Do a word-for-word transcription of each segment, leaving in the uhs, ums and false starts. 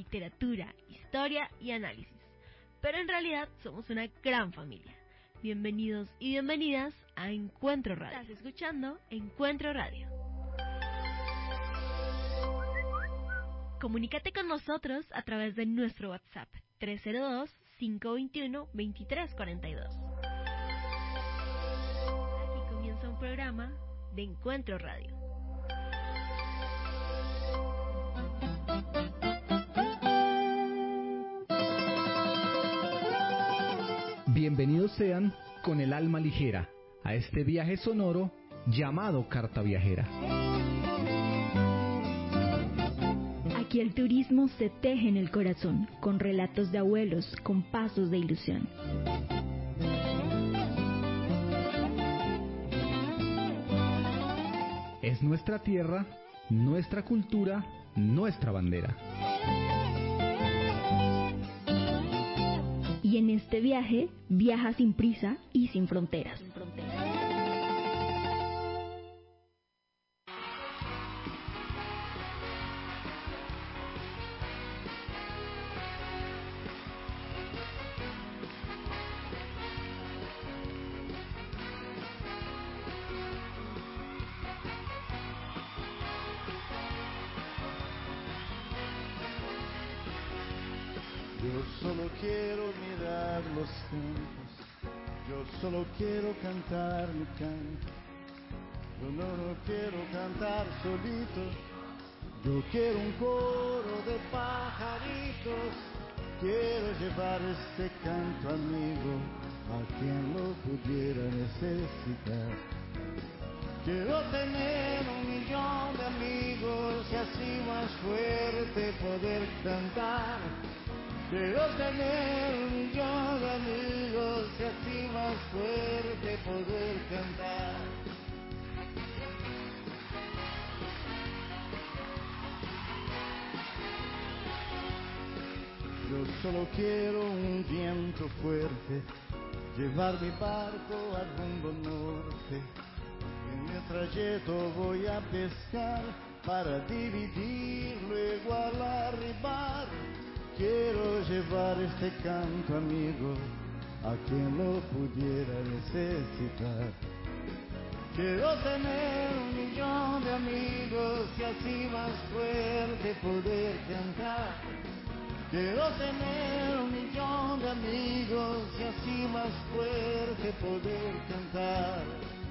literatura, historia y análisis. Pero en realidad somos una gran familia. Bienvenidos y bienvenidas a Encuentro Radio. Estás escuchando Encuentro Radio. Comunícate con nosotros a través de nuestro WhatsApp tres cero dos, cinco dos uno, dos tres cuatro dos. Aquí comienza un programa de Encuentro Radio. Bienvenidos sean con el alma ligera a este viaje sonoro llamado Carta Viajera. Aquí el turismo se teje en el corazón, con relatos de abuelos, con pasos de ilusión. Es nuestra tierra, nuestra cultura, nuestra bandera. Y en este viaje, viaja sin prisa y sin fronteras. Yo solo quiero mirar los campos, yo solo quiero cantar mi canto. Yo no, no quiero cantar solito, yo quiero un coro de pajaritos. Quiero llevar este canto amigo a quien lo pudiera necesitar. Quiero tener un millón de amigos y así más fuerte poder cantar. Quiero tener un millón de amigos y así más fuerte poder cantar. Yo solo quiero un viento fuerte, llevar mi barco al rumbo norte. En mi trayecto voy a pescar para dividir, luego al arribar. Quiero llevar este canto amigo a quien lo pudiera necesitar. Quiero tener un millón de amigos y así más fuerte poder cantar. Quiero tener un millón de amigos y así más fuerte poder cantar.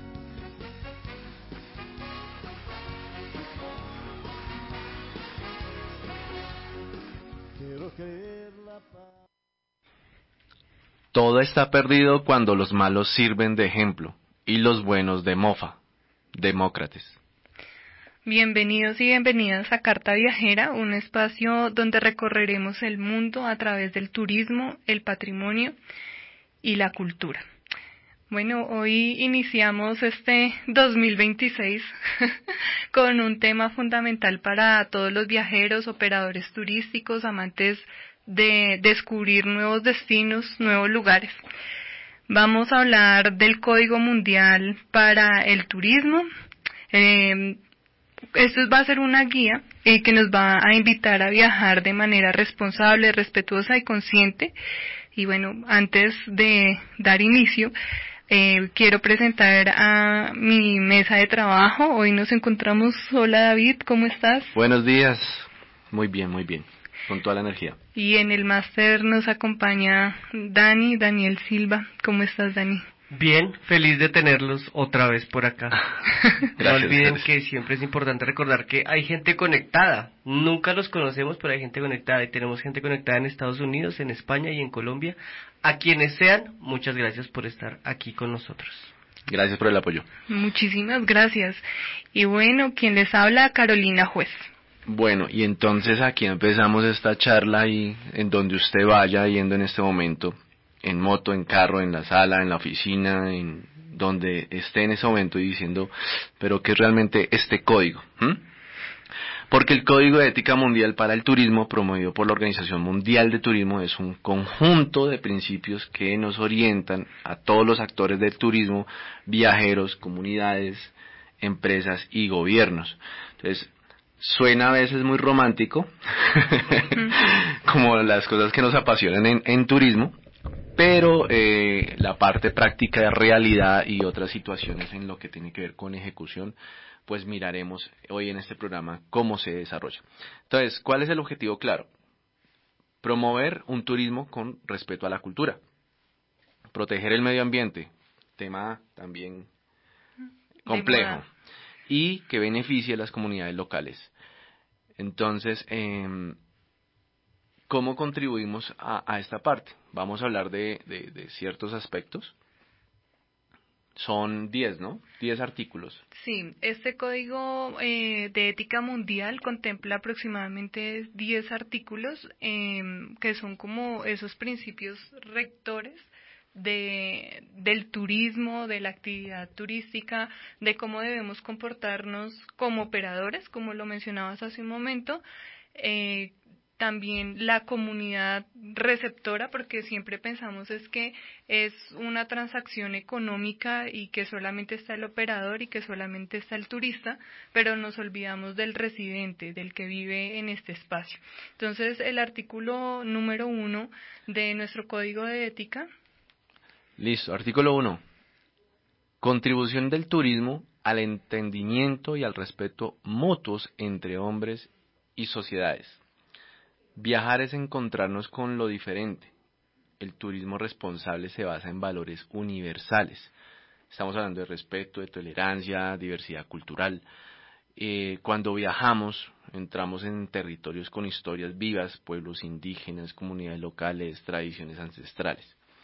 Quiero creer la paz. Todo está perdido cuando los malos sirven de ejemplo y los buenos de mofa. Demócrates. Bienvenidos y bienvenidas a Carta Viajera, un espacio donde recorreremos el mundo a través del turismo, el patrimonio y la cultura. Bueno, hoy iniciamos este dos mil veintiséis con un tema fundamental para todos los viajeros, operadores turísticos, amantes de descubrir nuevos destinos, nuevos lugares. Vamos a hablar del Código Mundial para el Turismo. Eh, esto va a ser una guía eh, que nos va a invitar a viajar de manera responsable, respetuosa y consciente. Y bueno, antes de dar inicio, Eh, quiero presentar a mi mesa de trabajo. Hoy nos encontramos. Hola David, ¿cómo estás? Buenos días. Muy bien, muy bien. Con toda la energía. Y en el máster nos acompaña Dani, Daniel Silva. ¿Cómo estás, Dani? Bien, feliz de tenerlos otra vez por acá. Gracias, no olviden gracias. que siempre es importante recordar que hay gente conectada. Nunca los conocemos, pero hay gente conectada. Y tenemos gente conectada en Estados Unidos, en España y en Colombia. A quienes sean, muchas gracias por estar aquí con nosotros. Gracias por el apoyo. Muchísimas gracias. Y bueno, quien les habla, Carolina Juez. Bueno, y entonces aquí empezamos esta charla y en donde usted vaya yendo en este momento, en moto, en carro, en la sala, en la oficina, en donde esté en ese momento y diciendo, pero ¿qué es realmente este código? ¿Mm? Porque el Código de Ética Mundial para el Turismo, promovido por la Organización Mundial de Turismo, es un conjunto de principios que nos orientan a todos los actores del turismo, viajeros, comunidades, empresas y gobiernos. Entonces, suena a veces muy romántico, como las cosas que nos apasionan en, en turismo, pero eh, la parte práctica de realidad y otras situaciones en lo que tiene que ver con ejecución, pues miraremos hoy en este programa cómo se desarrolla. Entonces, ¿cuál es el objetivo claro? Promover un turismo con respeto a la cultura, proteger el medio ambiente, tema también complejo, y que beneficie a las comunidades locales. Entonces, eh, ¿cómo contribuimos a, a esta parte? Vamos a hablar de, de, de ciertos aspectos. Son diez, ¿no? diez artículos. Sí, este Código eh, de Ética Mundial contempla aproximadamente diez artículos eh, que son como esos principios rectores de del turismo, de la actividad turística, de cómo debemos comportarnos como operadores, como lo mencionabas hace un momento, eh, también la comunidad receptora, porque siempre pensamos es que es una transacción económica y que solamente está el operador y que solamente está el turista, pero nos olvidamos del residente, del que vive en este espacio. Entonces, el artículo número uno de nuestro Código de Ética. Listo, artículo uno. Contribución del turismo al entendimiento y al respeto mutuos entre hombres y sociedades. Viajar es encontrarnos con lo diferente. El turismo responsable se basa en valores universales. Estamos hablando de respeto, de tolerancia, diversidad cultural. Eh, cuando viajamos, entramos en territorios con historias vivas, pueblos indígenas, comunidades locales, tradiciones ancestrales.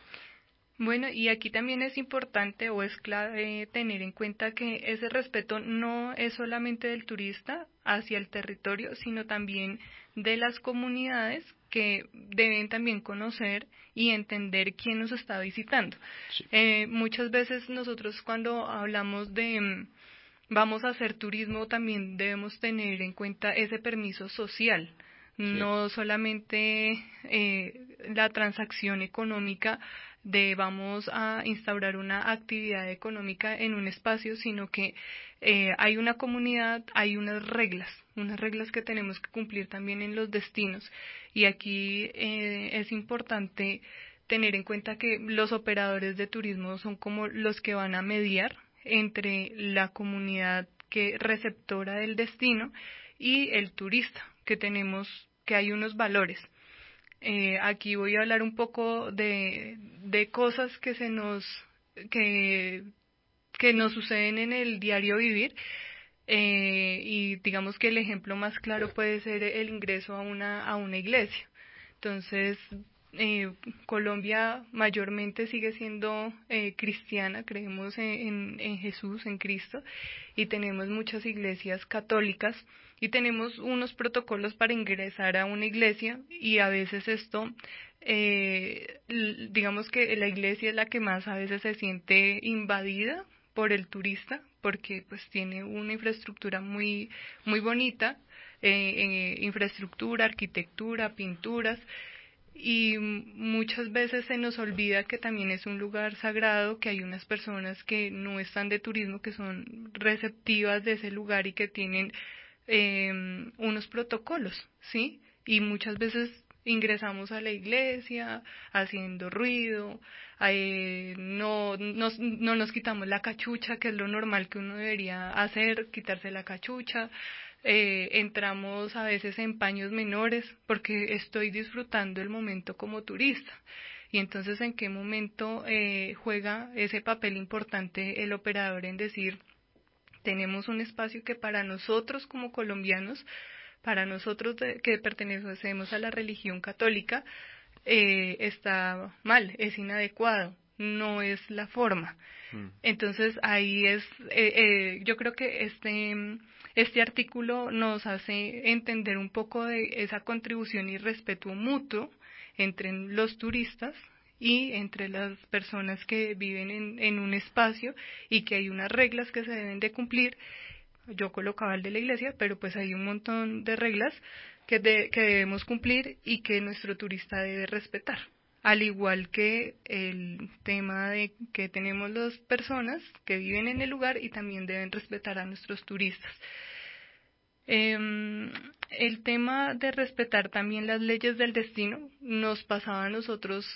Bueno, y aquí también es importante o es clave tener en cuenta que ese respeto no es solamente del turista hacia el territorio, sino también de las comunidades que deben también conocer y entender quién nos está visitando. Sí. Eh, muchas veces nosotros cuando hablamos de um, vamos a hacer turismo también debemos tener en cuenta ese permiso social. Sí. No solamente eh, la transacción económica de vamos a instaurar una actividad económica en un espacio, sino que eh, hay una comunidad, hay unas reglas, unas reglas que tenemos que cumplir también en los destinos. Y aquí eh, es importante tener en cuenta que los operadores de turismo son como los que van a mediar entre la comunidad que receptora del destino y el turista, que tenemos, que hay unos valores. Eh, aquí voy a hablar un poco de, de cosas que se nos que, que nos suceden en el diario vivir, eh, y digamos que el ejemplo más claro puede ser el ingreso a una a una iglesia. Entonces, eh, Colombia mayormente sigue siendo eh, cristiana, creemos en, en, en Jesús, en Cristo, y tenemos muchas iglesias católicas y tenemos unos protocolos para ingresar a una iglesia, y a veces esto, eh, digamos que la iglesia es la que más a veces se siente invadida por el turista, porque pues tiene una infraestructura muy muy bonita, eh, eh, infraestructura, arquitectura, pinturas, y muchas veces se nos olvida que también es un lugar sagrado, que hay unas personas que no están de turismo, que son receptivas de ese lugar y que tienen eh, unos protocolos, ¿sí? Y muchas veces ingresamos a la iglesia haciendo ruido, eh, no, nos, no nos quitamos la cachucha, que es lo normal que uno debería hacer, quitarse la cachucha. Eh, entramos a veces en paños menores porque estoy disfrutando el momento como turista. Y entonces, ¿en qué momento eh, juega ese papel importante el operador en decir, tenemos un espacio que para nosotros como colombianos, para nosotros de, que pertenecemos a la religión católica, eh, está mal, es inadecuado, no es la forma? Mm. Entonces ahí es, eh, eh, yo creo que este, este artículo nos hace entender un poco de esa contribución y respeto mutuo entre los turistas y entre las personas que viven en, en un espacio, y que hay unas reglas que se deben de cumplir. Yo colocaba el de la iglesia, pero pues hay un montón de reglas que, de, que debemos cumplir y que nuestro turista debe respetar, al igual que el tema de que tenemos las personas que viven en el lugar y también deben respetar a nuestros turistas. Eh, el tema de respetar también las leyes del destino nos pasaba a nosotros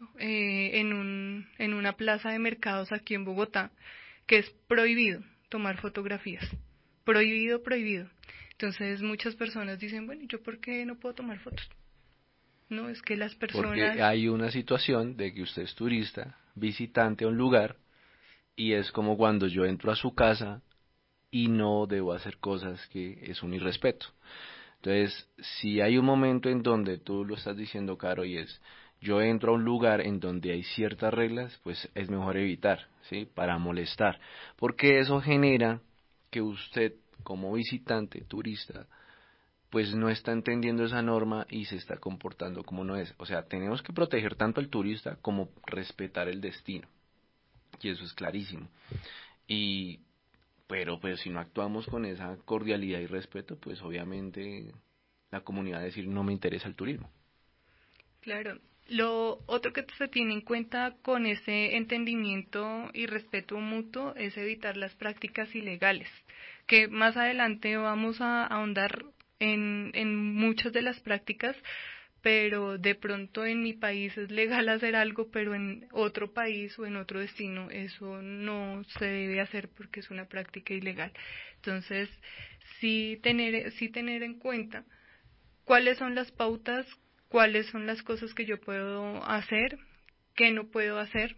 eh, en, un, en una plaza de mercados aquí en Bogotá, que es prohibido tomar fotografías. Prohibido, prohibido. Entonces muchas personas dicen, bueno, ¿yo por qué no puedo tomar fotos? No, es que las personas... Porque hay una situación de que usted es turista, visitante a un lugar, y es como cuando yo entro a su casa y no debo hacer cosas que es un irrespeto. Entonces, si hay un momento en donde tú lo estás diciendo, Caro, y es, yo entro a un lugar en donde hay ciertas reglas, pues es mejor evitar, ¿sí? Para molestar, porque eso genera que usted, como visitante, turista, pues no está entendiendo esa norma y se está comportando como no es. O sea, tenemos que proteger tanto al turista como respetar el destino. Y eso es clarísimo. Y, pero pues si no actuamos con esa cordialidad y respeto, pues obviamente la comunidad va a decir no me interesa el turismo. Claro. Lo otro que se tiene en cuenta con ese entendimiento y respeto mutuo es evitar las prácticas ilegales, que más adelante vamos a ahondar en, en muchas de las prácticas, pero de pronto en mi país es legal hacer algo, pero en otro país o en otro destino eso no se debe hacer porque es una práctica ilegal. Entonces, sí tener, sí tener en cuenta cuáles son las pautas, cuáles son las cosas que yo puedo hacer, qué no puedo hacer,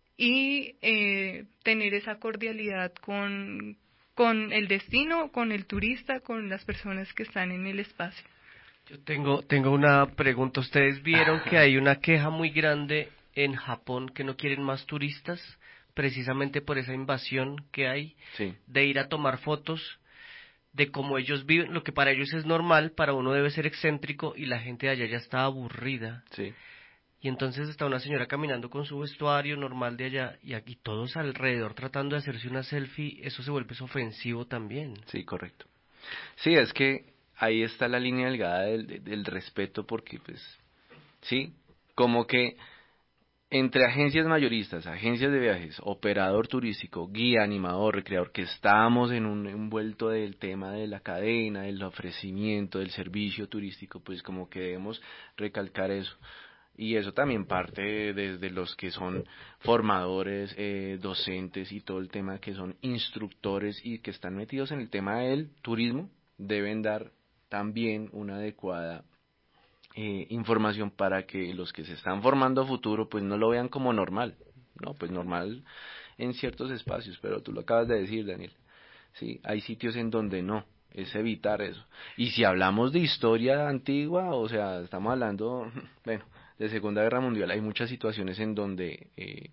y eh, tener esa cordialidad con, con el destino, con el turista, con las personas que están en el espacio. Yo tengo, tengo una pregunta. ¿Ustedes vieron que hay una queja muy grande en Japón que no quieren más turistas precisamente por esa invasión que hay Sí. de ir a tomar fotos de cómo ellos viven? Lo que para ellos es normal, para uno debe ser excéntrico y la gente de allá ya está aburrida. Sí. Y entonces está una señora caminando con su vestuario normal de allá y aquí todos alrededor tratando de hacerse una selfie. Eso se vuelve ofensivo también. Sí, correcto. Sí, es que ahí está la línea delgada del, del respeto porque, pues, sí, como que entre agencias mayoristas, agencias de viajes, operador turístico, guía, animador, recreador, que estamos en un envuelto del tema de la cadena, del ofrecimiento, del servicio turístico, pues como que debemos recalcar eso. Y eso también parte desde los que son formadores, eh, docentes y todo el tema que son instructores y que están metidos en el tema del turismo, deben dar también una adecuada eh, información para que los que se están formando a futuro pues no lo vean como normal, no, pues normal en ciertos espacios, pero tú lo acabas de decir, Daniel, sí, hay sitios en donde no, es evitar eso. Y si hablamos de historia antigua, o sea, estamos hablando, bueno, de Segunda Guerra Mundial, hay muchas situaciones en donde eh,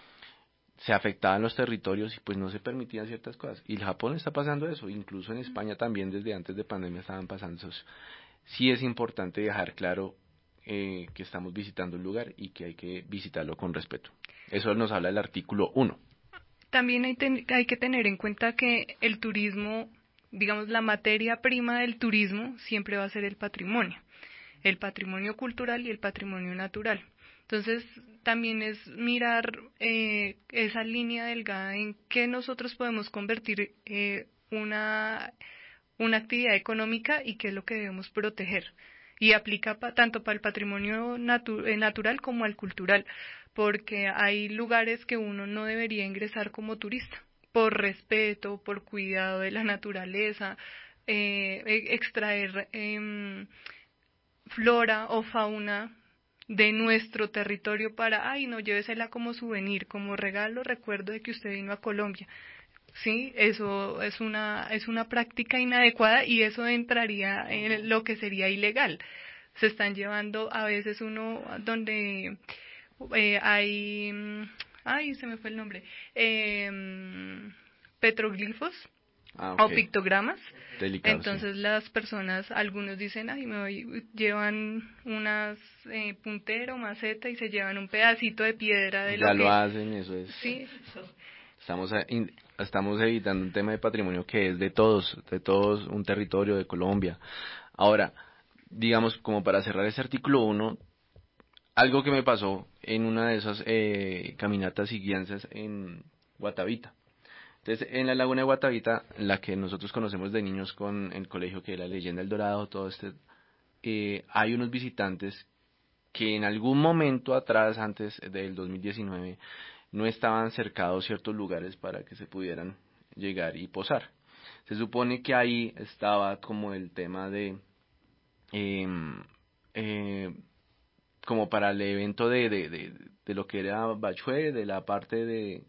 se afectaban los territorios y pues no se permitían ciertas cosas. Y en Japón está pasando eso, incluso en España también desde antes de pandemia estaban pasando eso. Sí es importante dejar claro eh, que estamos visitando un lugar y que hay que visitarlo con respeto. Eso nos habla el artículo uno. También hay, ten, hay que tener en cuenta que el turismo, digamos, la materia prima del turismo siempre va a ser el patrimonio, el patrimonio cultural y el patrimonio natural. Entonces, también es mirar eh, esa línea delgada en que nosotros podemos convertir eh, una, una actividad económica y qué es lo que debemos proteger. Y aplica pa, tanto para el patrimonio natu, eh, natural como al cultural, porque hay lugares que uno no debería ingresar como turista, por respeto, por cuidado de la naturaleza, eh, extraer eh, flora o fauna de nuestro territorio para, ay, no, llévesela como souvenir, como regalo, recuerdo de que usted vino a Colombia. Sí, eso es una es una práctica inadecuada y eso entraría en lo que sería ilegal. Se están llevando a veces uno donde eh, hay, ay, se me fue el nombre, eh, petroglifos. Ah, okay. O pictogramas. Delicado, entonces sí. Las personas, algunos dicen, ay, me voy, llevan unas eh, puntero, maceta y se llevan un pedacito de piedra de ya lo, lo que... hacen, eso es. Sí. Estamos a, in, estamos evitando un tema de patrimonio que es de todos, de todos, un territorio de Colombia. Ahora, digamos, como para cerrar ese artículo uno, algo que me pasó en una de esas eh, caminatas y guianzas en Guatavita. Entonces, en la laguna de Guatavita, la que nosotros conocemos de niños con el colegio, que es la Leyenda del Dorado, todo este, eh, hay unos visitantes que en algún momento atrás, antes del dos mil diecinueve, no estaban cercados ciertos lugares para que se pudieran llegar y posar. Se supone que ahí estaba como el tema de, eh, eh, como para el evento de, de, de, de lo que era Bachué, de la parte de,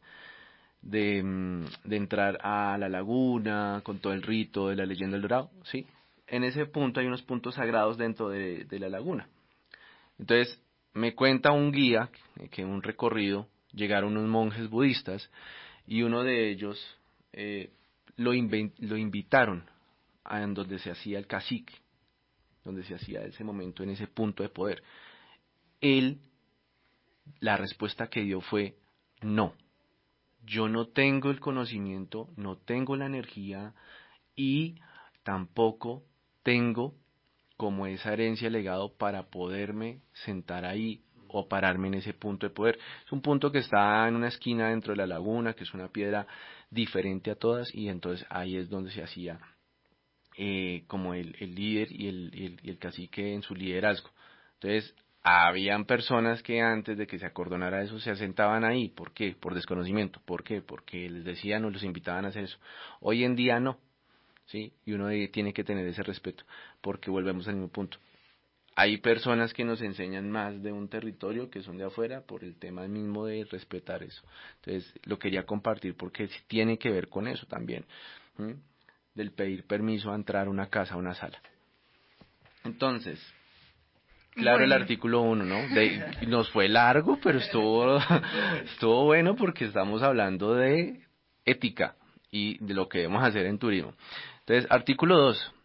de, de entrar a la laguna, con todo el rito de la Leyenda del Dorado, ¿sí? En ese punto hay unos puntos sagrados dentro de, de la laguna. Entonces, me cuenta un guía que en un recorrido llegaron unos monjes budistas y uno de ellos eh, lo, inven- lo invitaron a en donde se hacía el cacique, donde se hacía ese momento, en ese punto de poder. Él, la respuesta que dio fue no. Yo no tengo el conocimiento, no tengo la energía y tampoco tengo como esa herencia legado para poderme sentar ahí o pararme en ese punto de poder. Es un punto que está en una esquina dentro de la laguna, que es una piedra diferente a todas, y entonces ahí es donde se hacía eh, como el, el líder y el, y, el, y el cacique en su liderazgo. Entonces, habían personas que antes de que se acordonara eso se asentaban ahí. ¿Por qué? Por desconocimiento. ¿Por qué? Porque les decían o los invitaban a hacer eso. Hoy en día no. ¿Sí? Y uno tiene que tener ese respeto, porque volvemos al mismo punto. Hay personas que nos enseñan más de un territorio que son de afuera por el tema mismo de respetar eso. Entonces, lo quería compartir porque tiene que ver con eso también, ¿sí? Del pedir permiso a entrar a una casa, a una sala. Entonces, claro, bueno. El artículo uno, ¿no? De, nos fue largo, pero estuvo, estuvo bueno porque estamos hablando de ética y de lo que debemos hacer en turismo. Entonces, artículo dos.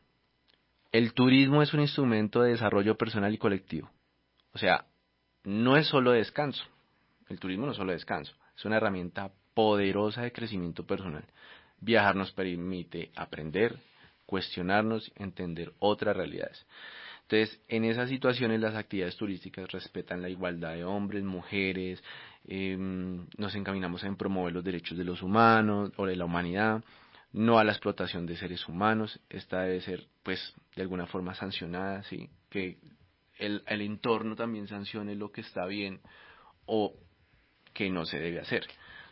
El turismo es un instrumento de desarrollo personal y colectivo. O sea, no es solo descanso. El turismo no es solo descanso. Es una herramienta poderosa de crecimiento personal. Viajar nos permite aprender, cuestionarnos, entender otras realidades. Entonces, en esas situaciones las actividades turísticas respetan la igualdad de hombres, mujeres, eh, nos encaminamos en promover los derechos de los humanos o de la humanidad, no a la explotación de seres humanos. Esta debe ser, pues, de alguna forma sancionada, ¿sí? Que el, el entorno también sancione lo que está bien o que no se debe hacer.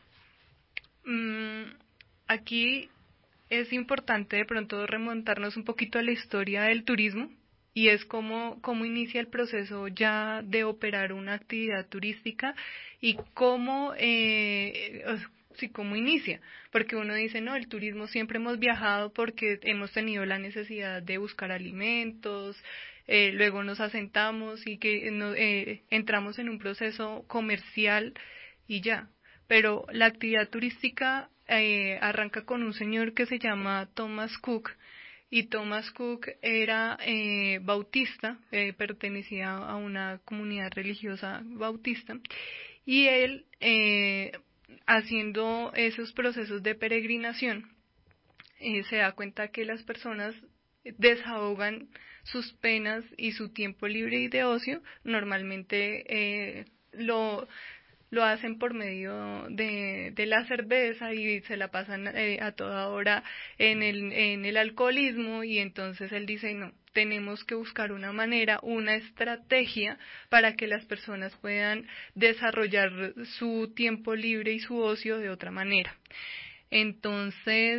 Mm, aquí es importante de pronto remontarnos un poquito a la historia del turismo, y es cómo, cómo inicia el proceso ya de operar una actividad turística y cómo, eh, sí, cómo inicia. Porque uno dice, no, el turismo siempre hemos viajado porque hemos tenido la necesidad de buscar alimentos, eh, luego nos asentamos y que no, eh, entramos en un proceso comercial y ya. Pero la actividad turística eh, arranca con un señor que se llama Thomas Cook. Y Thomas Cook era eh, bautista, eh, pertenecía a una comunidad religiosa bautista, y él, eh, haciendo esos procesos de peregrinación, eh, se da cuenta que las personas desahogan sus penas y su tiempo libre y de ocio, normalmente eh, lo... lo hacen por medio de, de la cerveza y se la pasan eh, a toda hora en el, en el alcoholismo, y entonces él dice, no, tenemos que buscar una manera, una estrategia para que las personas puedan desarrollar su tiempo libre y su ocio de otra manera. Entonces,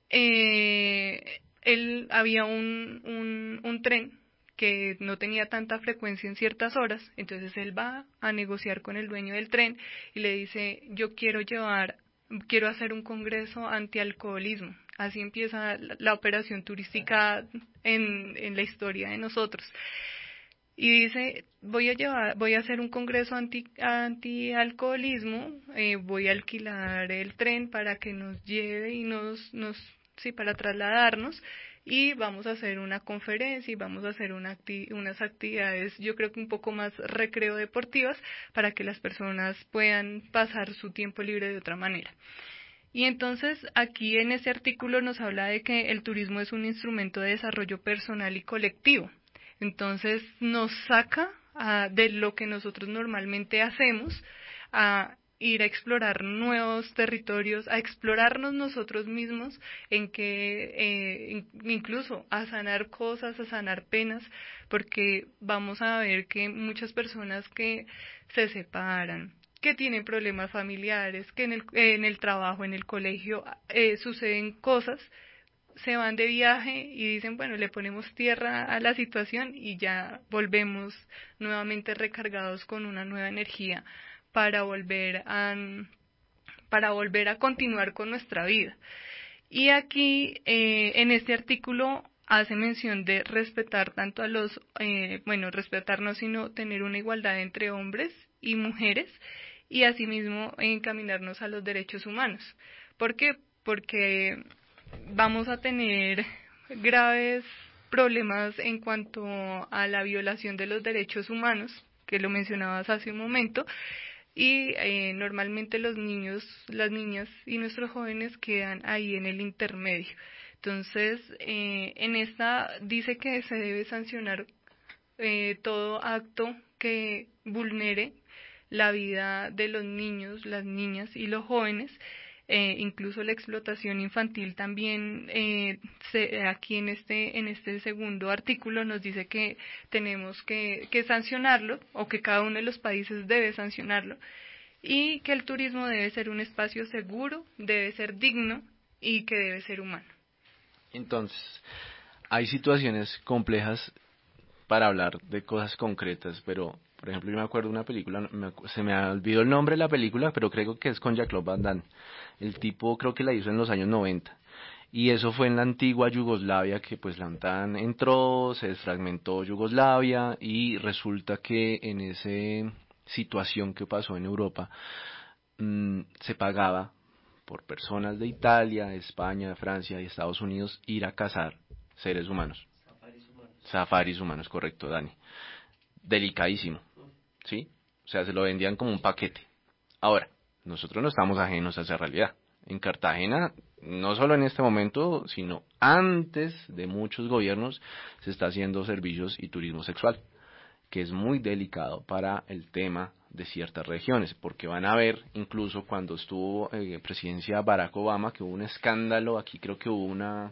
eh, él había un, un, un tren que no tenía tanta frecuencia en ciertas horas, entonces él va a negociar con el dueño del tren y le dice, yo quiero llevar, quiero hacer un congreso antialcoholismo. Así empieza la, la operación turística en, en la historia de nosotros. Y dice, voy a llevar, voy a hacer un congreso anti antialcoholismo, eh, voy a alquilar el tren para que nos lleve y nos, nos, sí, para trasladarnos, y vamos a hacer una conferencia y vamos a hacer una acti unas actividades, yo creo que un poco más recreo deportivas, para que las personas puedan pasar su tiempo libre de otra manera. Y entonces aquí en este artículo nos habla de que el turismo es un instrumento de desarrollo personal y colectivo. Entonces nos saca a, de lo que nosotros normalmente hacemos a ir a explorar nuevos territorios, a explorarnos nosotros mismos, en que eh, incluso a sanar cosas, a sanar penas, porque vamos a ver que muchas personas que se separan, que tienen problemas familiares, que en el, en el trabajo, en el colegio eh, suceden cosas, se van de viaje y dicen, bueno, le ponemos tierra a la situación y ya volvemos nuevamente recargados con una nueva energía para volver a, para volver a continuar con nuestra vida. Y aquí, eh, en este artículo, hace mención de respetar tanto a los, eh, bueno, respetar no sino tener una igualdad entre hombres y mujeres, y asimismo encaminarnos a los derechos humanos. ¿Por qué? Porque vamos a tener graves problemas en cuanto a la violación de los derechos humanos, que lo mencionabas hace un momento, y eh, normalmente los niños, las niñas y nuestros jóvenes quedan ahí en el intermedio. Entonces, eh, en esta dice que se debe sancionar eh, todo acto que vulnere la vida de los niños, las niñas y los jóvenes. Eh, incluso la explotación infantil también eh, se, aquí en este en este segundo artículo nos dice que tenemos que, que sancionarlo, o que cada uno de los países debe sancionarlo, y que el turismo debe ser un espacio seguro, debe ser digno y que debe ser humano. Entonces, hay situaciones complejas para hablar de cosas concretas, pero por ejemplo yo me acuerdo de una película, me, se me olvidó el nombre de la película, pero creo que es con Jean-Claude Van Damme. El tipo creo que la hizo en los años noventa, y eso fue en la antigua Yugoslavia, que pues la OTAN entró, se desfragmentó Yugoslavia, y resulta que en esa situación que pasó en Europa, mmm, se pagaba por personas de Italia, España, Francia y Estados Unidos ir a cazar seres humanos. Safaris humanos. Safaris humanos, correcto, Dani. Delicadísimo, ¿sí? O sea, se lo vendían como un paquete. Ahora, nosotros no estamos ajenos a esa realidad. En Cartagena, no solo en este momento, sino antes de muchos gobiernos, se está haciendo servicios y turismo sexual, que es muy delicado para el tema de ciertas regiones, porque van a ver, incluso cuando estuvo en eh, presidencia Barack Obama, que hubo un escándalo, aquí creo que hubo una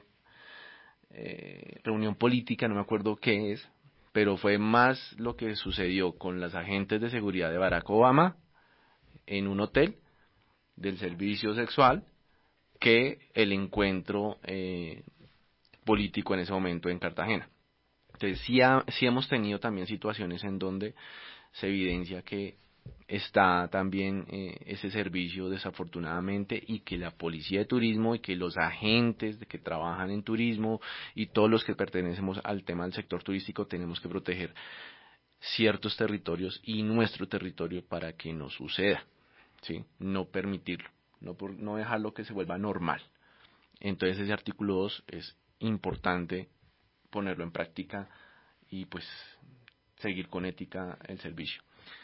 eh, reunión política, no me acuerdo qué es, pero fue más lo que sucedió con las agentes de seguridad de Barack Obama en un hotel del servicio sexual que el encuentro eh, político en ese momento en Cartagena. Entonces sí, ha, sí hemos tenido también situaciones en donde se evidencia que está también eh, ese servicio desafortunadamente, y que la policía de turismo y que los agentes que trabajan en turismo y todos los que pertenecemos al tema del sector turístico tenemos que proteger ciertos territorios y nuestro territorio para que no suceda, ¿sí? No permitirlo, no, por, no dejarlo que se vuelva normal. Entonces ese artículo dos es importante ponerlo en práctica y pues seguir con ética el servicio.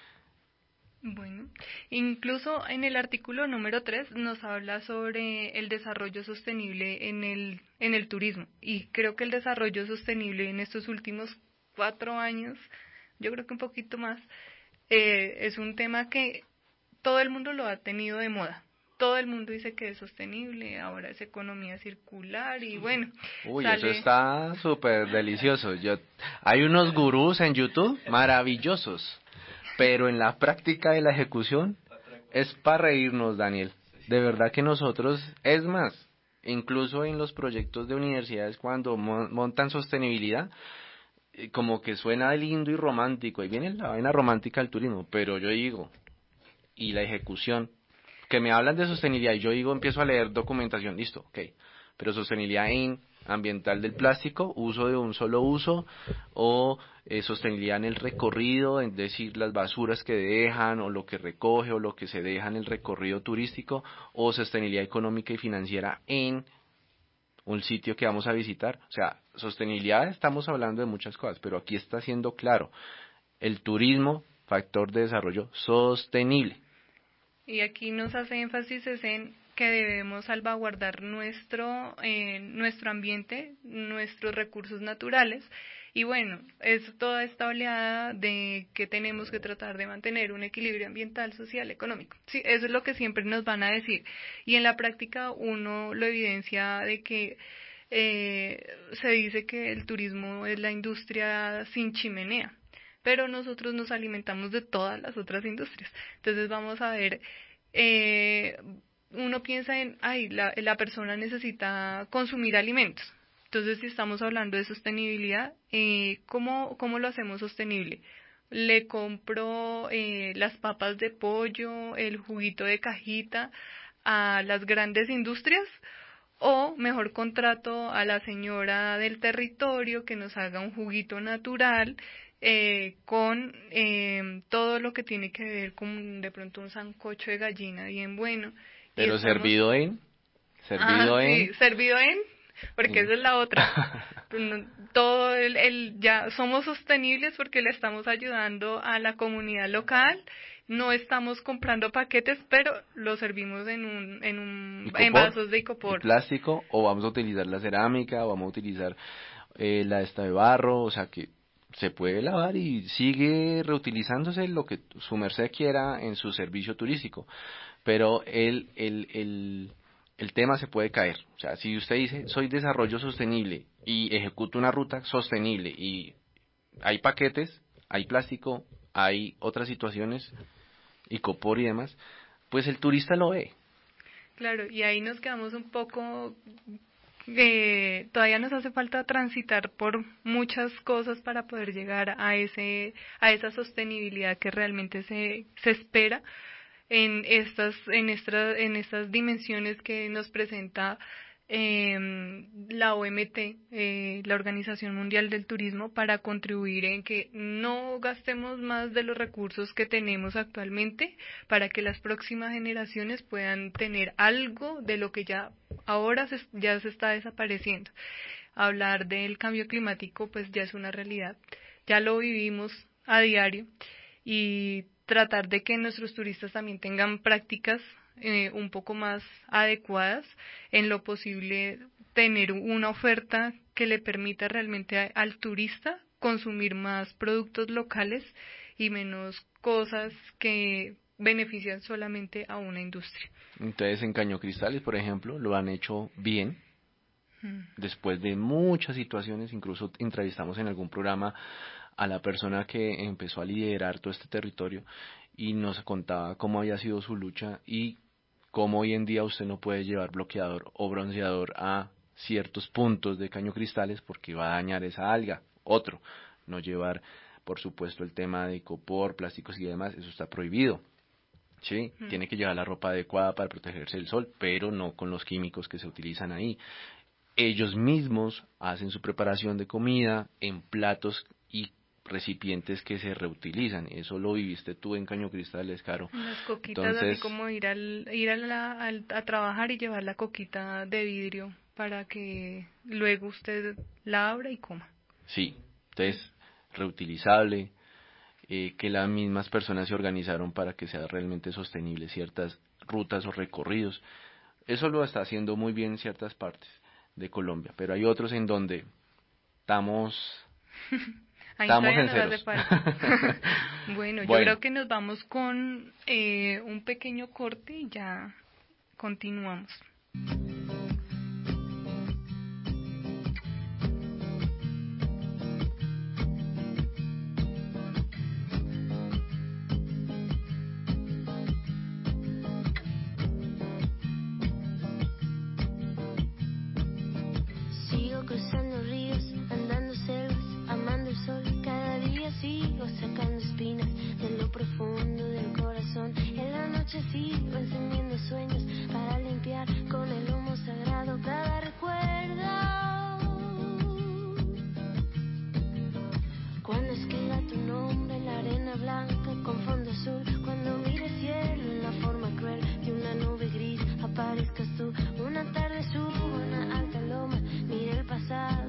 Bueno, incluso en el artículo número tres nos habla sobre el desarrollo sostenible en el en el turismo, y creo que el desarrollo sostenible en estos últimos cuatro años, yo creo que un poquito más, eh, es un tema que todo el mundo lo ha tenido de moda. Todo el mundo dice que es sostenible, ahora es economía circular y bueno. Uy, sale... eso está súper delicioso. Yo, hay unos gurús en YouTube maravillosos, pero en la práctica de la ejecución es para reírnos, Daniel. De verdad que nosotros, es más, incluso en los proyectos de universidades cuando montan sostenibilidad, como que suena lindo y romántico, y viene la vaina romántica del turismo, pero yo digo, y la ejecución, que me hablan de sostenibilidad y yo digo, empiezo a leer documentación, listo, ok, pero sostenibilidad en ambiental del plástico, uso de un solo uso, o eh, sostenibilidad en el recorrido, es decir, las basuras que dejan, o lo que recoge, o lo que se deja en el recorrido turístico, o sostenibilidad económica y financiera en un sitio que vamos a visitar. O sea, sostenibilidad, estamos hablando de muchas cosas, pero aquí está siendo claro, el turismo, factor de desarrollo sostenible. Y aquí nos hace énfasis en que debemos salvaguardar nuestro, eh, nuestro ambiente, nuestros recursos naturales, Y bueno, es toda esta oleada de que tenemos que tratar de mantener un equilibrio ambiental, social, económico. Sí, eso es lo que siempre nos van a decir. Y en la práctica uno lo evidencia de que eh, se dice que el turismo es la industria sin chimenea, pero nosotros nos alimentamos de todas las otras industrias. Entonces vamos a ver, eh, uno piensa en, ay, la, la persona necesita consumir alimentos. Entonces, si estamos hablando de sostenibilidad, eh, ¿cómo, ¿cómo lo hacemos sostenible? Le compro eh, las papas de pollo, el juguito de cajita a las grandes industrias, o mejor contrato a la señora del territorio que nos haga un juguito natural eh, con eh, todo lo que tiene que ver con de pronto un sancocho de gallina bien bueno. Pero estamos... servido en, servido ah, en, sí, servido en, porque sí. Esa es la otra. Todo el, el ya somos sostenibles porque le estamos ayudando a la comunidad local. No estamos comprando paquetes, pero lo servimos en un en un ¿Icopor? En vasos de icopor. El plástico, o vamos a utilizar la cerámica, o vamos a utilizar eh, la esta de barro, o sea que se puede lavar y sigue reutilizándose lo que su merced quiera en su servicio turístico. Pero el el el el tema se puede caer. O sea, si usted dice, soy desarrollo sostenible y ejecuto una ruta sostenible y hay paquetes, hay plástico, hay otras situaciones, icopor y demás, pues el turista lo ve. Claro, y ahí nos quedamos un poco, eh, todavía nos hace falta transitar por muchas cosas para poder llegar a ese a esa sostenibilidad que realmente se se espera en estas en estas en estas dimensiones que nos presenta eh, la O M T, eh, la Organización Mundial del Turismo, para contribuir en que no gastemos más de los recursos que tenemos actualmente para que las próximas generaciones puedan tener algo de lo que ya ahora se, ya se está desapareciendo. Hablar del cambio climático pues ya es una realidad, ya lo vivimos a diario, y tratar de que nuestros turistas también tengan prácticas eh, un poco más adecuadas, en lo posible tener una oferta que le permita realmente a, al turista consumir más productos locales y menos cosas que benefician solamente a una industria. Entonces en Caño Cristales, por ejemplo, lo han hecho bien. Hmm. Después de muchas situaciones, incluso entrevistamos en algún programa a la persona que empezó a liderar todo este territorio y nos contaba cómo había sido su lucha y cómo hoy en día usted no puede llevar bloqueador o bronceador a ciertos puntos de Caño Cristales porque va a dañar esa alga. Otro, no llevar, por supuesto, el tema de icopor, plásticos y demás, eso está prohibido. Sí, mm. Tiene que llevar la ropa adecuada para protegerse del sol, pero no con los químicos que se utilizan ahí. Ellos mismos hacen su preparación de comida en platos y recipientes que se reutilizan. Eso lo viviste tú en Caño Cristales, Caro. Las coquitas, entonces, así como ir al ir a, la, al, a trabajar y llevar la coquita de vidrio para que luego usted la abra y coma. Sí, entonces reutilizable, eh, que las mismas personas se organizaron para que sea realmente sostenible ciertas rutas o recorridos. Eso lo está haciendo muy bien en ciertas partes de Colombia, pero hay otros en donde estamos estamos en ceros. bueno, bueno, yo creo que nos vamos con eh, un pequeño corte y ya continuamos. Sigo cruzando ríos, andando selvas, amando el sol. Cada día sigo sacando espinas de lo profundo del corazón. En la noche sigo encendiendo sueños para limpiar con el humo sagrado cada recuerdo. Cuando escriba tu nombre en la arena blanca con fondo azul, cuando mire el cielo en la forma cruel de una nube gris, aparezcas tú. Una tarde subo una alta loma, mire el pasado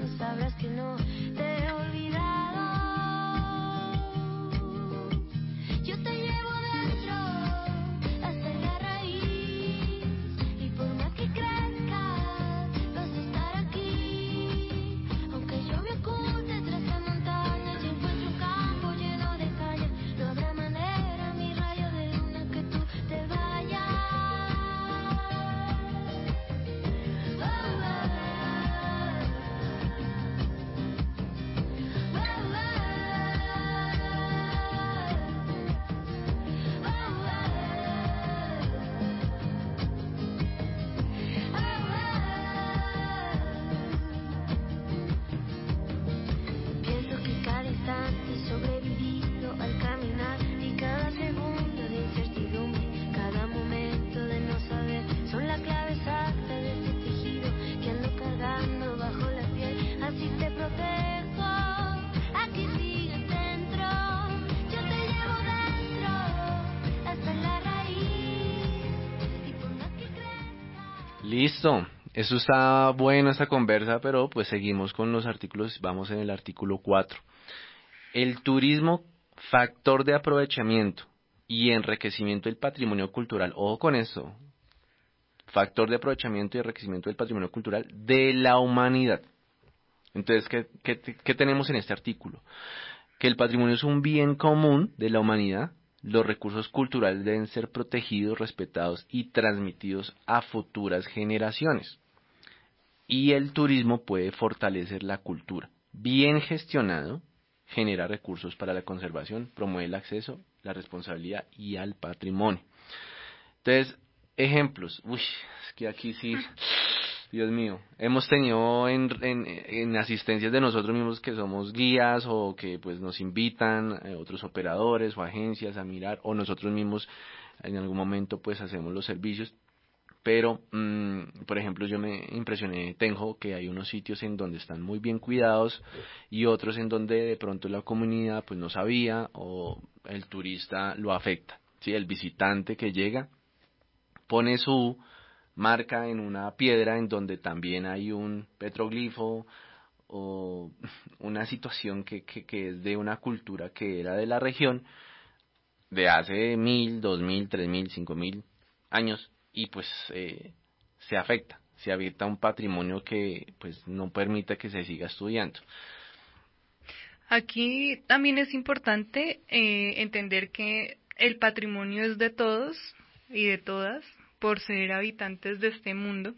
Listo, eso está bueno esta conversa, pero pues seguimos con los artículos, vamos en el artículo cuatro. El turismo, factor de aprovechamiento y enriquecimiento del patrimonio cultural. Ojo con esto, factor de aprovechamiento y enriquecimiento del patrimonio cultural de la humanidad. Entonces, ¿qué, qué, qué tenemos en este artículo? Que el patrimonio es un bien común de la humanidad. Los recursos culturales deben ser protegidos, respetados y transmitidos a futuras generaciones. Y el turismo puede fortalecer la cultura. Bien gestionado, genera recursos para la conservación, promueve el acceso, la responsabilidad y al patrimonio. Entonces, ejemplos. Uy, es que aquí sí, Dios mío, hemos tenido en, en, en asistencias de nosotros mismos que somos guías o que pues nos invitan eh, otros operadores o agencias a mirar, o nosotros mismos en algún momento pues hacemos los servicios. Pero, mmm, por ejemplo, yo me impresioné de Tenjo, que hay unos sitios en donde están muy bien cuidados y otros en donde de pronto la comunidad pues no sabía o el turista lo afecta, ¿sí? El visitante que llega pone su marca en una piedra en donde también hay un petroglifo o una situación que, que, que es de una cultura que era de la región de hace mil, dos mil, tres mil, cinco mil años, y pues eh, se afecta, se afecta un patrimonio que pues no permite que se siga estudiando. Aquí también es importante eh, entender que el patrimonio es de todos y de todas por ser habitantes de este mundo.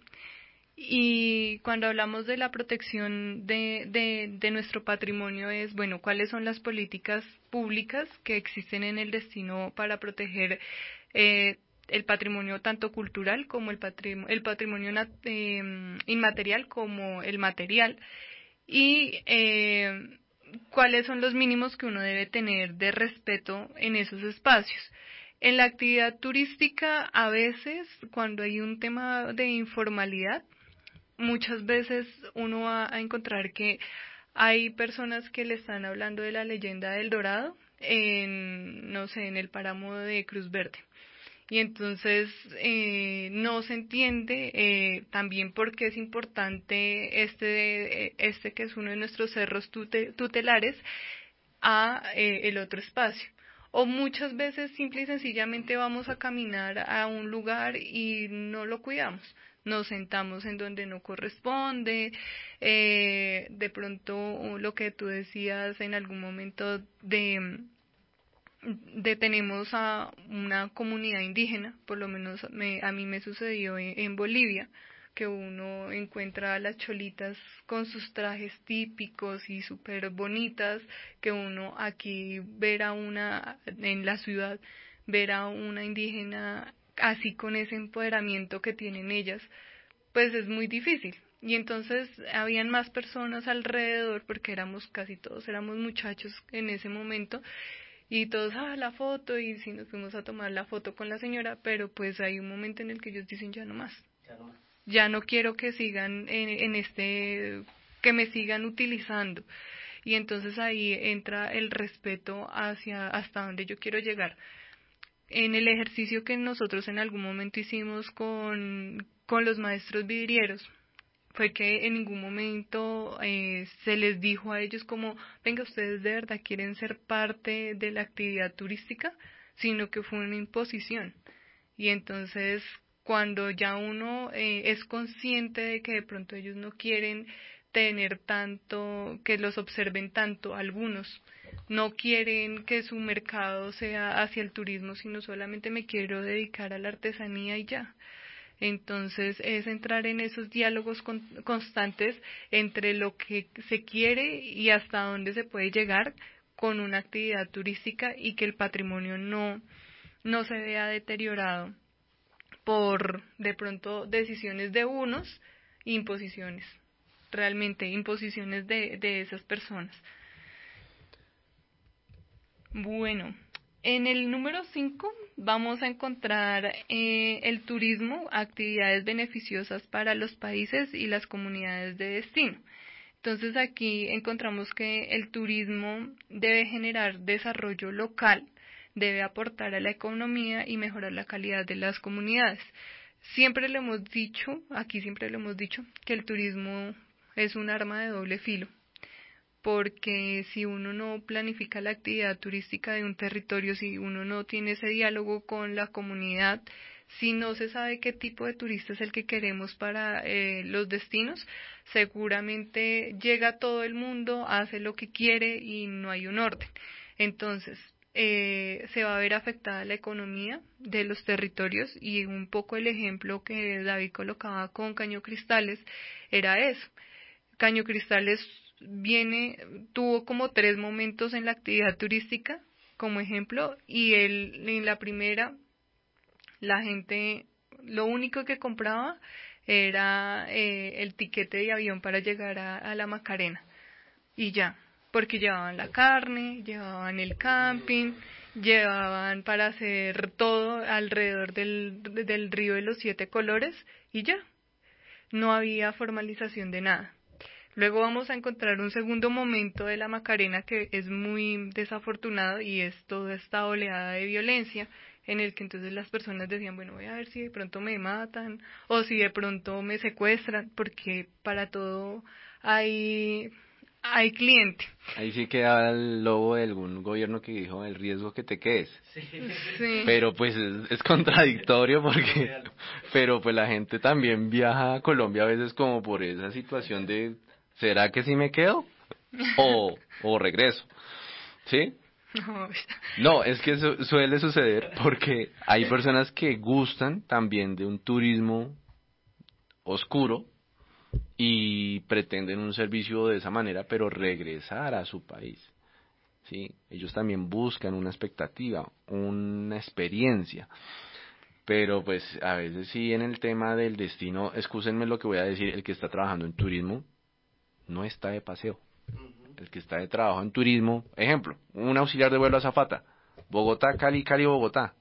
Y cuando hablamos de la protección de, de, de nuestro patrimonio es, bueno, ¿cuáles son las políticas públicas que existen en el destino para proteger eh, el patrimonio tanto cultural como el patrimonio, el patrimonio eh, inmaterial como el material? Y eh, cuáles son los mínimos que uno debe tener de respeto en esos espacios. En la actividad turística, a veces, cuando hay un tema de informalidad, muchas veces uno va a encontrar que hay personas que le están hablando de la leyenda del Dorado en, no sé, en el páramo de Cruz Verde. Y entonces eh, no se entiende eh, también por qué es importante este, este que es uno de nuestros cerros tute, tutelares a eh, el otro espacio. O muchas veces simple y sencillamente vamos a caminar a un lugar y no lo cuidamos. Nos sentamos en donde no corresponde, eh, de pronto lo que tú decías en algún momento de, de tenemos a una comunidad indígena, por lo menos me, a mí me sucedió en, en Bolivia, que uno encuentra a las cholitas con sus trajes típicos y súper bonitas, que uno aquí ver a una, en la ciudad, ver a una indígena así con ese empoderamiento que tienen ellas, pues es muy difícil. Y entonces habían más personas alrededor, porque éramos casi todos, éramos muchachos en ese momento, y todos, ah, la foto, y sí nos fuimos a tomar la foto con la señora, pero pues hay un momento en el que ellos dicen ya no más. Ya no más. Ya no quiero que sigan en, en este, que me sigan utilizando. Y entonces ahí entra el respeto hacia hasta donde yo quiero llegar. En el ejercicio que nosotros en algún momento hicimos con, con los maestros vidrieros, fue que en ningún momento eh, se les dijo a ellos como, venga, ustedes de verdad quieren ser parte de la actividad turística, sino que fue una imposición. Y entonces cuando ya uno eh, es consciente de que de pronto ellos no quieren tener tanto, que los observen tanto, algunos no quieren que su mercado sea hacia el turismo, sino solamente me quiero dedicar a la artesanía y ya. Entonces es entrar en esos diálogos con, constantes entre lo que se quiere y hasta dónde se puede llegar con una actividad turística y que el patrimonio no, no se vea deteriorado por de pronto decisiones de unos, imposiciones, realmente imposiciones de, de esas personas. Bueno, en el número cinco vamos a encontrar eh, el turismo, actividades beneficiosas para los países y las comunidades de destino. Entonces aquí encontramos que el turismo debe generar desarrollo local, debe aportar a la economía y mejorar la calidad de las comunidades. Siempre le hemos dicho, aquí siempre le hemos dicho, que el turismo es un arma de doble filo, porque si uno no planifica la actividad turística de un territorio, si uno no tiene ese diálogo con la comunidad, si no se sabe qué tipo de turista es el que queremos para eh, los destinos, seguramente llega todo el mundo, hace lo que quiere y no hay un orden. Entonces, eh, se va a ver afectada la economía de los territorios, y un poco el ejemplo que David colocaba con Caño Cristales era eso. Caño Cristales viene, tuvo como tres momentos en la actividad turística como ejemplo, y él, en la primera la gente lo único que compraba era eh, el tiquete de avión para llegar a, a la Macarena, y ya, porque llevaban la carne, llevaban el camping, llevaban para hacer todo alrededor del, del río de los siete colores, y ya, no había formalización de nada. Luego vamos a encontrar un segundo momento de la Macarena que es muy desafortunado, y es toda esta oleada de violencia, en el que entonces las personas decían, bueno, voy a ver si de pronto me matan, o si de pronto me secuestran, porque para todo hay... hay cliente. Ahí sí queda el lobo de algún gobierno que dijo el riesgo que te quedes. Sí. Sí. Pero pues es, es contradictorio porque, pero pues la gente también viaja a Colombia a veces como por esa situación de, ¿será que sí me quedo? O, o regreso. ¿Sí? No. No, es que su, suele suceder porque hay personas que gustan también de un turismo oscuro y pretenden un servicio de esa manera, pero regresar a su país, ¿sí? Ellos también buscan una expectativa, una experiencia, pero pues a veces sí en el tema del destino, excúsenme lo que voy a decir, el que está trabajando en turismo no está de paseo. El que está de trabajo en turismo, ejemplo, un auxiliar de vuelo azafata, Bogotá, Cali, Cali, Bogotá.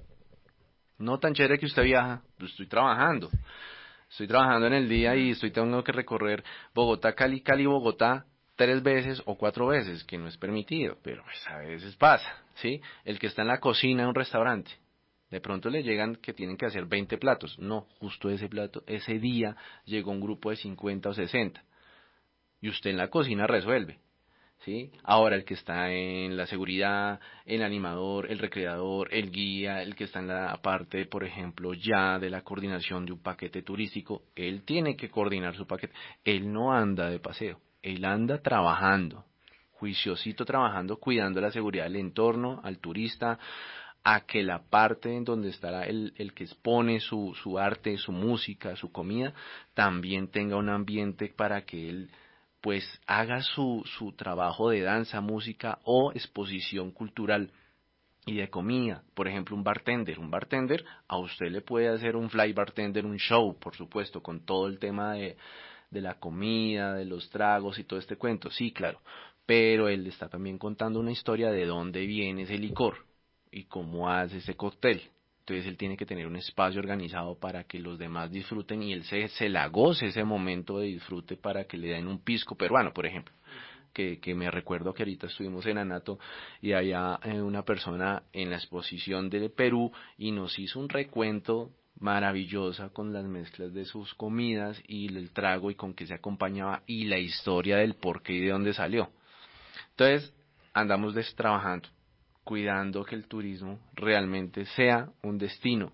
No tan chévere que usted viaja, pues estoy trabajando. Estoy trabajando en el día y estoy tengo que recorrer Bogotá, Cali, Cali, Bogotá tres veces o cuatro veces, que no es permitido, pero pues a veces pasa, ¿sí? El que está en la cocina de un restaurante, de pronto le llegan que tienen que hacer veinte platos. No, justo ese plato, ese día llegó un grupo de cincuenta o sesenta. Y usted en la cocina resuelve, ¿sí? Ahora el que está en la seguridad, el animador, el recreador, el guía, el que está en la parte, por ejemplo, ya de la coordinación de un paquete turístico, él tiene que coordinar su paquete. Él no anda de paseo, él anda trabajando, juiciosito trabajando, cuidando la seguridad del entorno, al turista, a que la parte en donde estará el, el que expone su, su arte, su música, su comida, también tenga un ambiente para que él pues haga su, su trabajo de danza, música o exposición cultural y de comida. Por ejemplo, un bartender. Un bartender, a usted le puede hacer un fly bartender, un show, por supuesto, con todo el tema de, de la comida, de los tragos y todo este cuento. Sí, claro. Pero él está también contando una historia de dónde viene ese licor y cómo hace ese cóctel. Entonces él tiene que tener un espacio organizado para que los demás disfruten y él se, se la goce ese momento de disfrute para que le den un pisco peruano, por ejemplo. Que, que me recuerdo que ahorita estuvimos en Anato y había eh, una persona en la exposición de Perú y nos hizo un recuento maravillosa con las mezclas de sus comidas y el trago y con qué se acompañaba y la historia del por qué y de dónde salió. Entonces andamos destrabajando, cuidando que el turismo realmente sea un destino.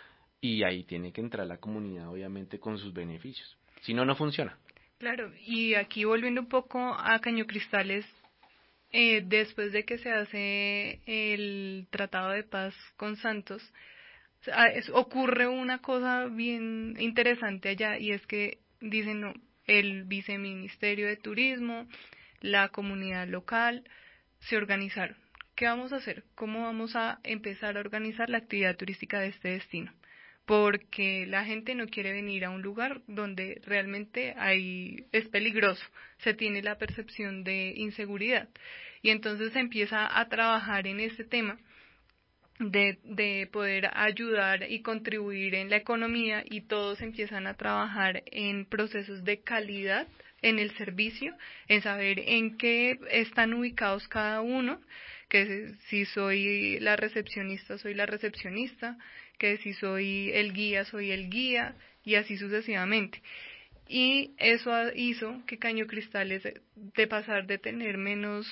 Y ahí tiene que entrar la comunidad, obviamente, con sus beneficios. Si no, no funciona. Claro, y aquí volviendo un poco a Caño Cristales, eh, después de que se hace el Tratado de Paz con Santos, es, ocurre una cosa bien interesante allá, y es que dicen, no, el Viceministerio de Turismo, la comunidad local, se organizaron. ¿Qué vamos a hacer? ¿Cómo vamos a empezar a organizar la actividad turística de este destino? Porque la gente no quiere venir a un lugar donde realmente hay, es peligroso, se tiene la percepción de inseguridad. Y entonces se empieza a trabajar en este tema de, de poder ayudar y contribuir en la economía, y todos empiezan a trabajar en procesos de calidad en el servicio, en saber en qué están ubicados cada uno, que si soy la recepcionista, soy la recepcionista, que si soy el guía, soy el guía, y así sucesivamente. Y eso hizo que Caño Cristales, de pasar de tener menos,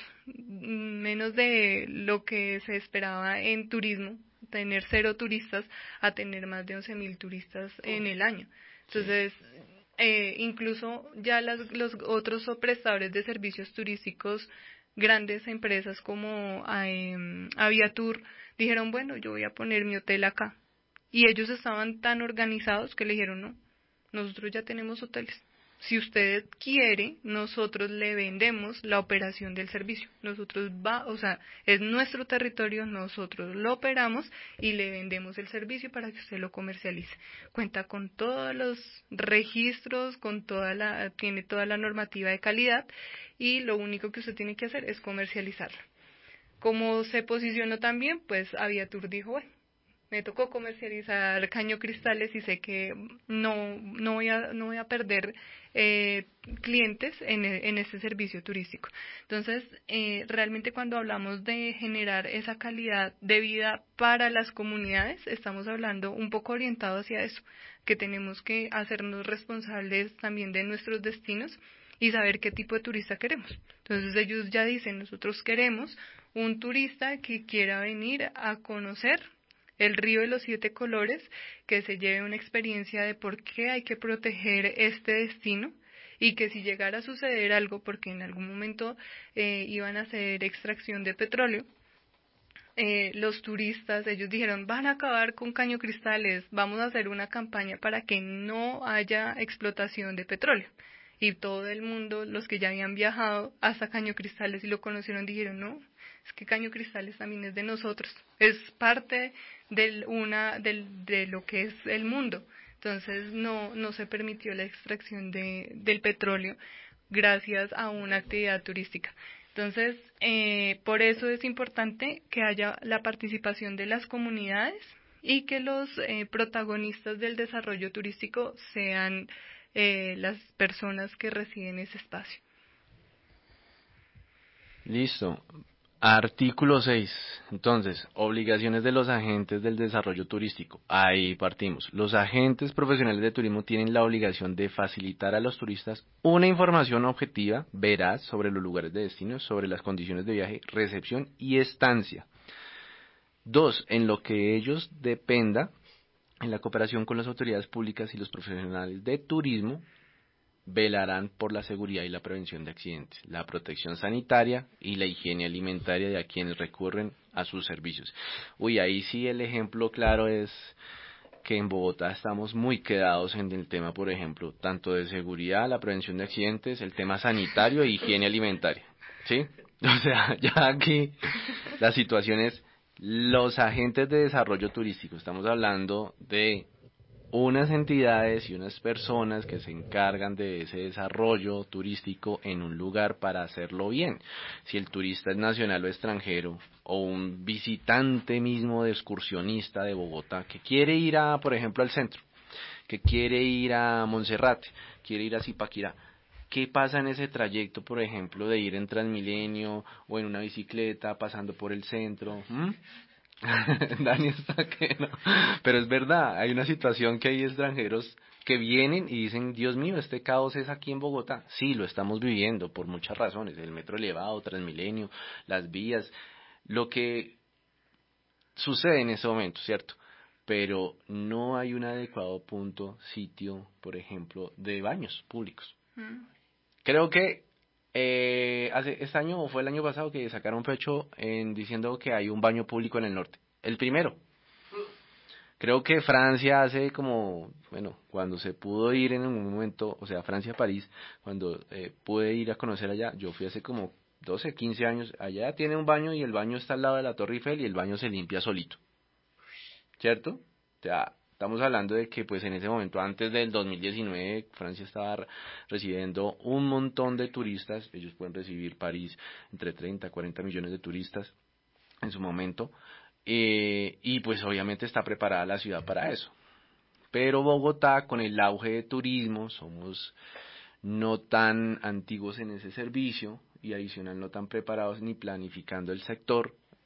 menos de lo que se esperaba en turismo, tener cero turistas, a tener más de once mil turistas en el año. Entonces, eh, incluso ya las, los otros prestadores de servicios turísticos, grandes empresas como eh, Aviatur, dijeron, bueno, yo voy a poner mi hotel acá. Y ellos estaban tan organizados que le dijeron, no, nosotros ya tenemos hoteles. Si usted quiere, nosotros le vendemos la operación del servicio. Nosotros va, o sea, es nuestro territorio, nosotros lo operamos y le vendemos el servicio para que usted lo comercialice. Cuenta con todos los registros, con toda la, tiene toda la normativa de calidad y lo único que usted tiene que hacer es comercializarlo. Como se posicionó también, pues Aviatur dijo, bueno, me tocó comercializar Caño Cristales y sé que no no voy a no voy a perder eh, clientes en, en este servicio turístico. Entonces, eh, realmente cuando hablamos de generar esa calidad de vida para las comunidades, estamos hablando un poco orientado hacia eso, que tenemos que hacernos responsables también de nuestros destinos y saber qué tipo de turista queremos. Entonces ellos ya dicen, nosotros queremos un turista que quiera venir a conocer el río de los siete colores, que se lleve una experiencia de por qué hay que proteger este destino y que si llegara a suceder algo, porque en algún momento eh, iban a hacer extracción de petróleo, eh, los turistas, ellos dijeron, van a acabar con Caño Cristales, vamos a hacer una campaña para que no haya explotación de petróleo. Y todo el mundo, los que ya habían viajado hasta Caño Cristales y lo conocieron, dijeron, no, es que Caño Cristales también es de nosotros, es parte de, una, del, de lo que es el mundo. Entonces no, no se permitió la extracción de, del petróleo gracias a una actividad turística. Entonces, eh, por eso es importante que haya la participación de las comunidades y que los eh, protagonistas del desarrollo turístico sean eh, las personas que residen ese espacio. Listo. Artículo seis. Entonces, obligaciones de los agentes del desarrollo turístico. Ahí partimos. Los agentes profesionales de turismo tienen la obligación de facilitar a los turistas una información objetiva, veraz, sobre los lugares de destino, sobre las condiciones de viaje, recepción y estancia. Dos, en lo que ellos dependa, en la cooperación con las autoridades públicas y los profesionales de turismo, velarán por la seguridad y la prevención de accidentes, la protección sanitaria y la higiene alimentaria de a quienes recurren a sus servicios. Uy, ahí sí el ejemplo claro es que en Bogotá estamos muy quedados en el tema, por ejemplo, tanto de seguridad, la prevención de accidentes, el tema sanitario e higiene alimentaria, ¿sí? O sea, ya aquí la situación es los agentes de desarrollo turístico, estamos hablando de unas entidades y unas personas que se encargan de ese desarrollo turístico en un lugar para hacerlo bien. Si el turista es nacional o extranjero, o un visitante mismo de excursionista de Bogotá que quiere ir a, por ejemplo, al centro, que quiere ir a Monserrate, quiere ir a Zipaquirá, ¿qué pasa en ese trayecto, por ejemplo, de ir en Transmilenio o en una bicicleta pasando por el centro? ¿Mm? Dani está que no, pero es verdad, hay una situación que hay extranjeros que vienen y dicen, Dios mío, este caos es aquí en Bogotá. Sí, lo estamos viviendo por muchas razones, el metro elevado, Transmilenio, las vías, lo que sucede en ese momento, ¿cierto? Pero no hay un adecuado punto, sitio, por ejemplo, de baños públicos. Mm. Creo que Eh, hace este año o fue el año pasado que sacaron pecho en diciendo que hay un baño público en el norte, el primero. Creo que Francia hace como, bueno, cuando se pudo ir en un momento, o sea, Francia-París, cuando eh, pude ir a conocer allá, yo fui hace como doce, quince años, allá tiene un baño y el baño está al lado de la Torre Eiffel y el baño se limpia solito, ¿cierto? O sea, estamos hablando de que pues en ese momento, antes del dos mil diecinueve, Francia estaba recibiendo un montón de turistas, ellos pueden recibir París entre treinta, cuarenta millones de turistas en su momento, eh, y pues obviamente está preparada la ciudad para eso. Pero Bogotá, con el auge de turismo, somos no tan antiguos en ese servicio y adicional no tan preparados ni planificando el sector.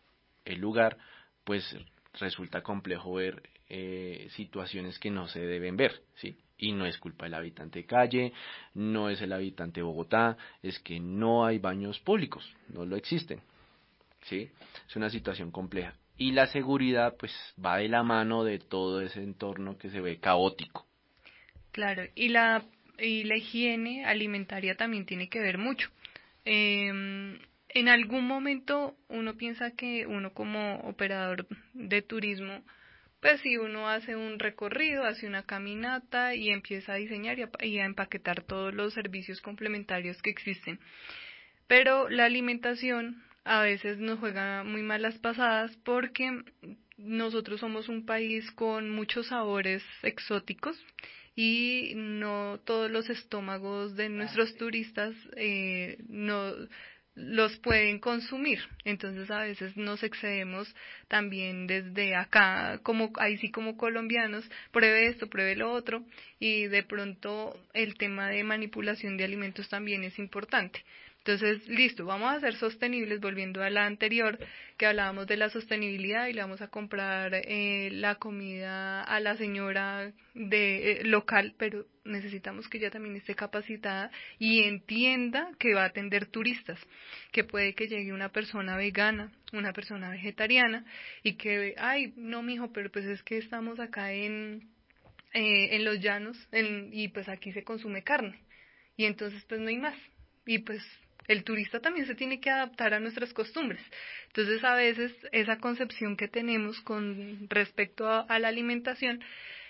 el lugar, pues resulta complejo ver eh, situaciones que no se deben ver, ¿sí? Y no es culpa del habitante de calle, no es el habitante de Bogotá, es que no hay baños públicos, no lo existen, ¿sí? Es una situación compleja. Y la seguridad, pues, va de la mano de todo ese entorno que se ve caótico. Claro, y la, y la higiene alimentaria también tiene que ver mucho. Eh, en algún momento uno piensa que uno como operador de turismo, pues si uno hace un recorrido, hace una caminata y empieza a diseñar y a, y a empaquetar todos los servicios complementarios que existen. Pero la alimentación a veces nos juega muy malas pasadas porque nosotros somos un país con muchos sabores exóticos y no todos los estómagos de nuestros turistas eh, no los pueden consumir. Entonces a veces nos excedemos también desde acá, como ahí sí como colombianos, pruebe esto, pruebe lo otro, y de pronto el tema de manipulación de alimentos también es importante. Entonces, listo, vamos a ser sostenibles, volviendo a la anterior, que hablábamos de la sostenibilidad y le vamos a comprar eh, la comida a la señora de eh, local, pero necesitamos que ella también esté capacitada y entienda que va a atender turistas, que puede que llegue una persona vegana, una persona vegetariana, y que, ay, no, mijo, pero pues es que estamos acá en, eh, en los llanos en, y pues aquí se consume carne, y entonces pues no hay más, y pues el turista también se tiene que adaptar a nuestras costumbres. Entonces, a veces, esa concepción que tenemos con respecto a, a la alimentación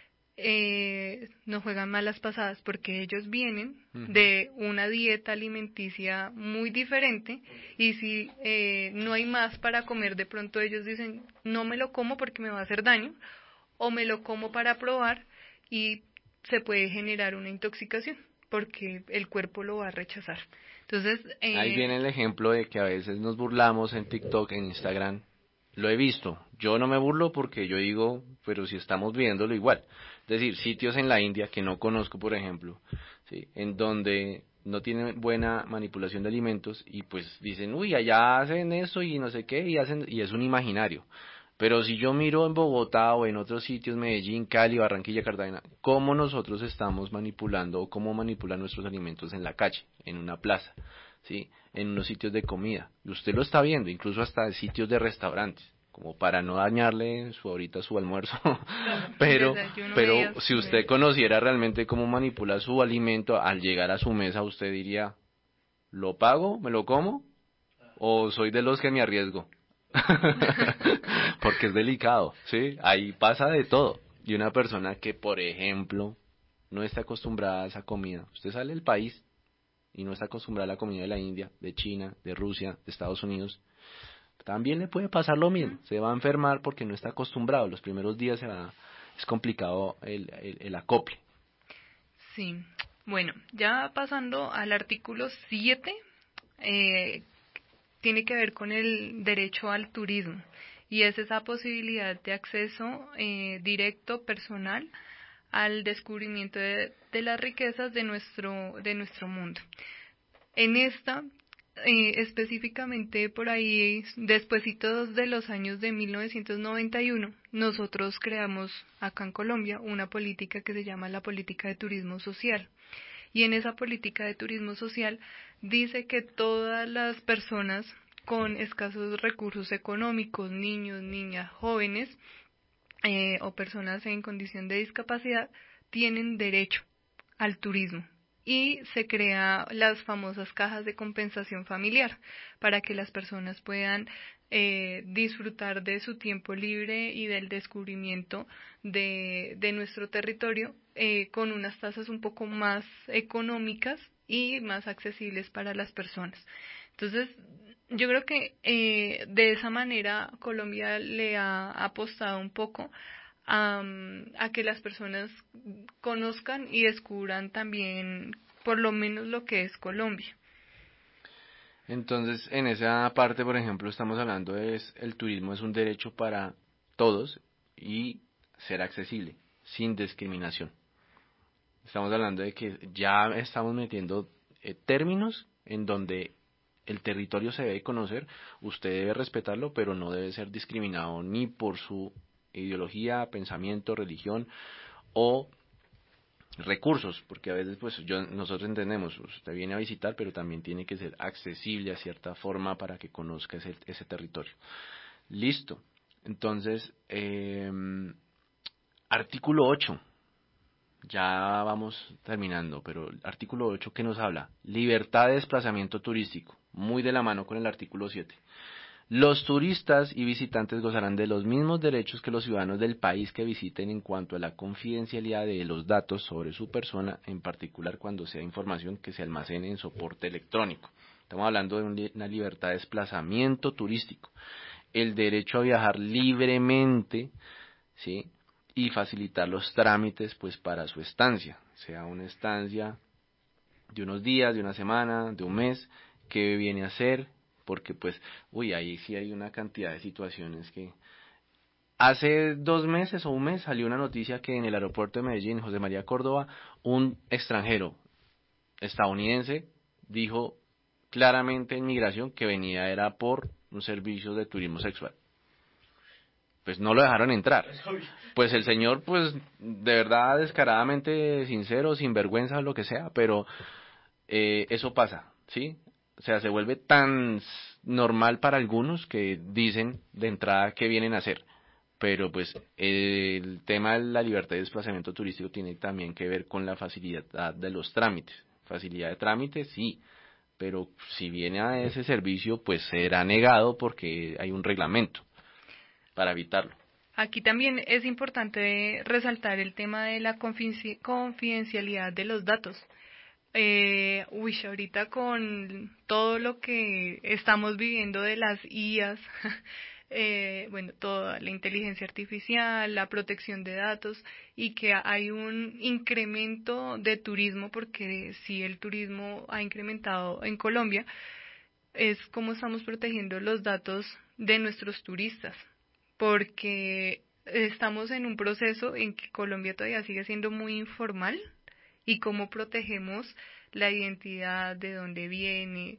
eh, nos juegan malas pasadas porque ellos vienen uh-huh. de una dieta alimenticia muy diferente y si eh, no hay más para comer, de pronto ellos dicen, no me lo como porque me va a hacer daño, o me lo como para probar y se puede generar una intoxicación porque el cuerpo lo va a rechazar. Entonces, eh, ahí viene el ejemplo de que a veces nos burlamos en TikTok, en Instagram. Lo he visto. Yo no me burlo porque yo digo, pero si estamos viéndolo igual. Es decir, sitios en la India que no conozco, por ejemplo, ¿sí? En donde no tienen buena manipulación de alimentos y pues dicen, uy, allá hacen eso y no sé qué, y hacen y es un imaginario. Pero si yo miro en Bogotá o en otros sitios, Medellín, Cali, Barranquilla, Cartagena, cómo nosotros estamos manipulando o cómo manipulan nuestros alimentos en la calle, en una plaza, ¿sí? En unos sitios de comida. Y usted lo está viendo, incluso hasta en sitios de restaurantes, como para no dañarle su ahorita su almuerzo. pero pero si usted conociera realmente cómo manipula su alimento al llegar a su mesa, usted diría, ¿lo pago? ¿Me lo como? ¿O soy de los que me arriesgo? Porque es delicado, ¿sí? Ahí pasa de todo. Y una persona que, por ejemplo, no está acostumbrada a esa comida, usted sale del país y no está acostumbrada a la comida de la India, de China, de Rusia, de Estados Unidos, también le puede pasar lo mismo. Se va a enfermar porque no está acostumbrado. Los primeros días se va, es complicado el, el, el acople. Sí, bueno, ya pasando al artículo siete, eh, tiene que ver con el derecho al turismo y es esa posibilidad de acceso eh, directo, personal, al descubrimiento de, de las riquezas de nuestro, de nuestro mundo. En esta, eh, específicamente por ahí, despuesitos de los años de mil novecientos noventa y uno, nosotros creamos acá en Colombia una política que se llama la política de turismo social. Y en esa política de turismo social dice que todas las personas con escasos recursos económicos, niños, niñas, jóvenes eh, o personas en condición de discapacidad, tienen derecho al turismo. Y se crea las famosas cajas de compensación familiar para que las personas puedan eh, disfrutar de su tiempo libre y del descubrimiento de, de nuestro territorio eh, con unas tasas un poco más económicas y más accesibles para las personas. Entonces, yo creo que eh, de esa manera Colombia le ha apostado un poco a, a que las personas conozcan y descubran también por lo menos lo que es Colombia. Entonces, en esa parte, por ejemplo, estamos hablando de es, el turismo es un derecho para todos y ser accesible, sin discriminación. Estamos hablando de que ya estamos metiendo eh, términos en donde el territorio se debe conocer, usted debe respetarlo, pero no debe ser discriminado ni por su ideología, pensamiento, religión o recursos, porque a veces pues yo nosotros entendemos, usted viene a visitar, pero también tiene que ser accesible a cierta forma para que conozca ese, ese territorio. Listo. Entonces, eh, artículo ocho. Ya vamos terminando, pero el artículo ocho, ¿qué nos habla? Libertad de desplazamiento turístico, muy de la mano con el artículo siete. Los turistas y visitantes gozarán de los mismos derechos que los ciudadanos del país que visiten en cuanto a la confidencialidad de los datos sobre su persona, en particular cuando sea información que se almacene en soporte electrónico. Estamos hablando de una libertad de desplazamiento turístico, el derecho a viajar libremente, ¿sí?, y facilitar los trámites pues para su estancia, sea una estancia de unos días, de una semana, de un mes, qué viene a hacer, porque pues, uy, ahí sí hay una cantidad de situaciones que... Hace dos meses o un mes salió una noticia que en el aeropuerto de Medellín, José María Córdoba, un extranjero estadounidense dijo claramente en migración que venía era por un servicio de turismo sexual. Pues no lo dejaron entrar. Pues el señor, pues, de verdad, descaradamente sincero, sin vergüenza, lo que sea, pero eh, eso pasa, ¿sí? O sea, se vuelve tan normal para algunos que dicen de entrada qué vienen a hacer. Pero pues el tema de la libertad de desplazamiento turístico tiene también que ver con la facilidad de los trámites. Facilidad de trámites, sí, pero si viene a ese servicio, pues será negado porque hay un reglamento para evitarlo. Aquí también es importante resaltar el tema de la confidencialidad de los datos. Eh, uy, ahorita con todo lo que estamos viviendo de las I As, eh, bueno, toda la inteligencia artificial, la protección de datos, y que hay un incremento de turismo, porque si el turismo ha incrementado en Colombia, es como estamos protegiendo los datos de nuestros turistas, porque estamos en un proceso en que Colombia todavía sigue siendo muy informal, y cómo protegemos la identidad, de dónde viene,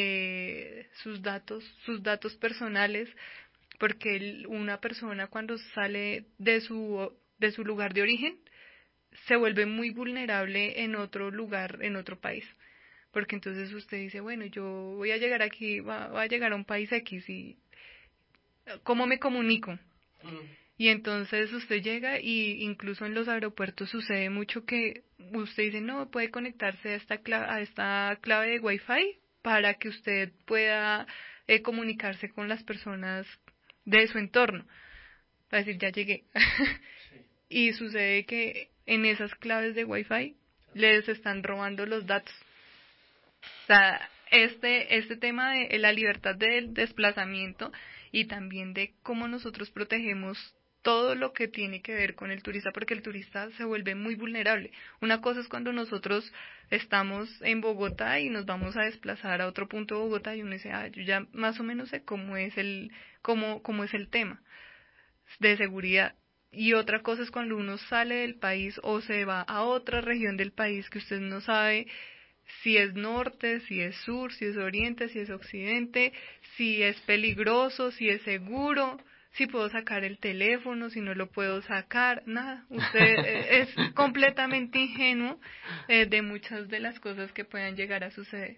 eh, sus datos, sus datos personales, porque el, una persona cuando sale de su de su lugar de origen se vuelve muy vulnerable en otro lugar, en otro país. Porque entonces usted dice, bueno, yo voy a llegar aquí, va, va a llegar a un país X, y ¿cómo me comunico? Mm. Y entonces usted llega, y incluso en los aeropuertos sucede mucho que usted dice, no, puede conectarse a esta clave, a esta clave de Wi-Fi para que usted pueda eh, comunicarse con las personas de su entorno. Para decir, ya llegué. Sí. Y sucede que en esas claves de Wi-Fi les están robando los datos. O sea, este, este tema de la libertad del desplazamiento y también de cómo nosotros protegemos todo lo que tiene que ver con el turista, porque el turista se vuelve muy vulnerable. Una cosa es cuando nosotros estamos en Bogotá y nos vamos a desplazar a otro punto de Bogotá y uno dice, ah, yo ya más o menos sé cómo es el, cómo, cómo es el tema de seguridad. Y otra cosa es cuando uno sale del país o se va a otra región del país que usted no sabe si es norte, si es sur, si es oriente, si es occidente, si es peligroso, si es seguro, si puedo sacar el teléfono, si no lo puedo sacar, nada. Usted es completamente ingenuo eh, de muchas de las cosas que puedan llegar a suceder.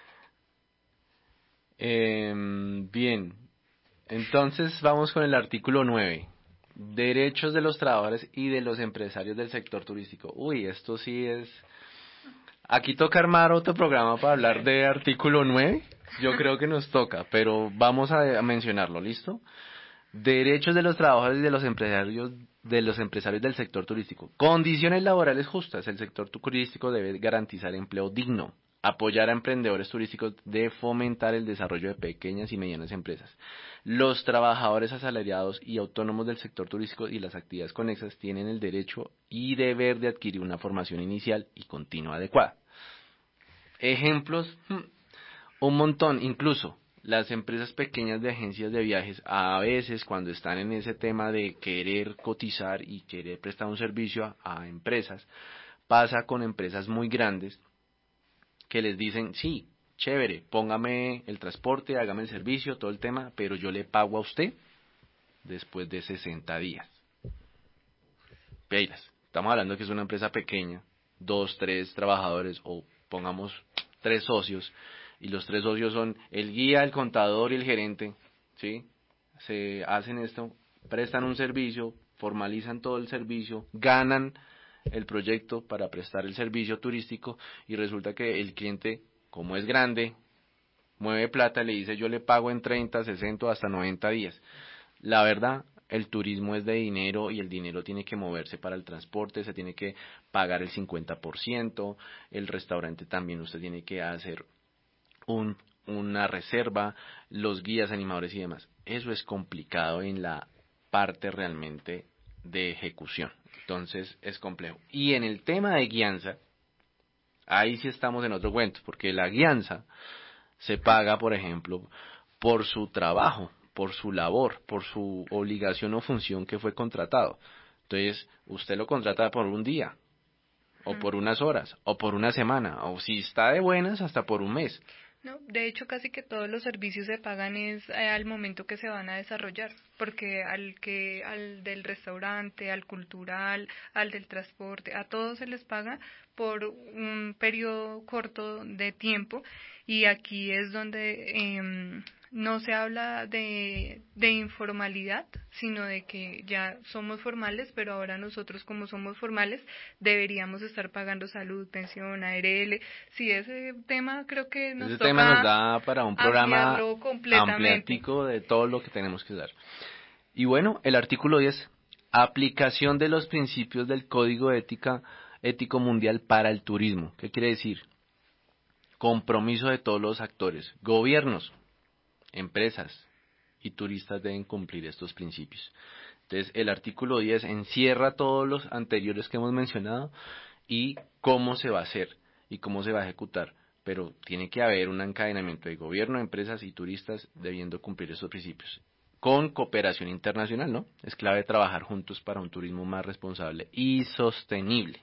Eh, bien, entonces vamos con el artículo nueve. Derechos de los trabajadores y de los empresarios del sector turístico. Uy, esto sí es... Aquí toca armar otro programa para hablar de artículo nueve. Yo creo que nos toca, pero vamos a, a mencionarlo, ¿listo? Derechos de los trabajadores y de los empresarios de los empresarios del sector turístico. Condiciones laborales justas. El sector turístico debe garantizar empleo digno, apoyar a emprendedores turísticos, de fomentar el desarrollo de pequeñas y medianas empresas. Los trabajadores asalariados y autónomos del sector turístico y las actividades conexas tienen el derecho y deber de adquirir una formación inicial y continua adecuada. Ejemplos, un montón, incluso las empresas pequeñas de agencias de viajes, a veces cuando están en ese tema de querer cotizar y querer prestar un servicio a, a empresas, pasa con empresas muy grandes que les dicen, sí, chévere, póngame el transporte, hágame el servicio, todo el tema, pero yo le pago a usted después de sesenta días. Peilas, estamos hablando que es una empresa pequeña, dos, tres trabajadores, o pongamos tres socios, y los tres socios son el guía, el contador y el gerente, ¿sí? Se hacen esto, prestan un servicio, formalizan todo el servicio, ganan el proyecto para prestar el servicio turístico, y resulta que el cliente, como es grande, mueve plata, le dice yo le pago en treinta, sesenta, hasta noventa días. La verdad, el turismo es de dinero y el dinero tiene que moverse para el transporte, se tiene que pagar el cincuenta por ciento, el restaurante también usted tiene que hacer un, una reserva, los guías, animadores y demás. Eso es complicado en la parte realmente de ejecución, entonces es complejo. Y en el tema de guianza, ahí sí estamos en otro cuento, porque la guianza se paga, por ejemplo, por su trabajo, por su labor, por su obligación o función que fue contratado. Entonces, usted lo contrata por un día, o por unas horas, o por una semana, o si está de buenas, hasta por un mes. No, de hecho, casi que todos los servicios se pagan es eh, al momento que se van a desarrollar, porque al que al del restaurante, al cultural, al del transporte, a todos se les paga por un periodo corto de tiempo, y aquí es donde eh, no se habla de, de informalidad, sino de que ya somos formales, pero ahora nosotros, como somos formales, deberíamos estar pagando salud, pensión, A R L. Sí, ese tema creo que nos ese toca tema nos da para un programa completamente ampliatico de todo lo que tenemos que dar. Y bueno, el artículo diez, aplicación de los principios del Código de Ética Ético Mundial para el Turismo. ¿Qué quiere decir? Compromiso de todos los actores, gobiernos, empresas y turistas deben cumplir estos principios. Entonces, el artículo diez encierra todos los anteriores que hemos mencionado y cómo se va a hacer y cómo se va a ejecutar, pero tiene que haber un encadenamiento de gobierno, empresas y turistas debiendo cumplir estos principios. Con cooperación internacional, ¿no? Es clave trabajar juntos para un turismo más responsable y sostenible.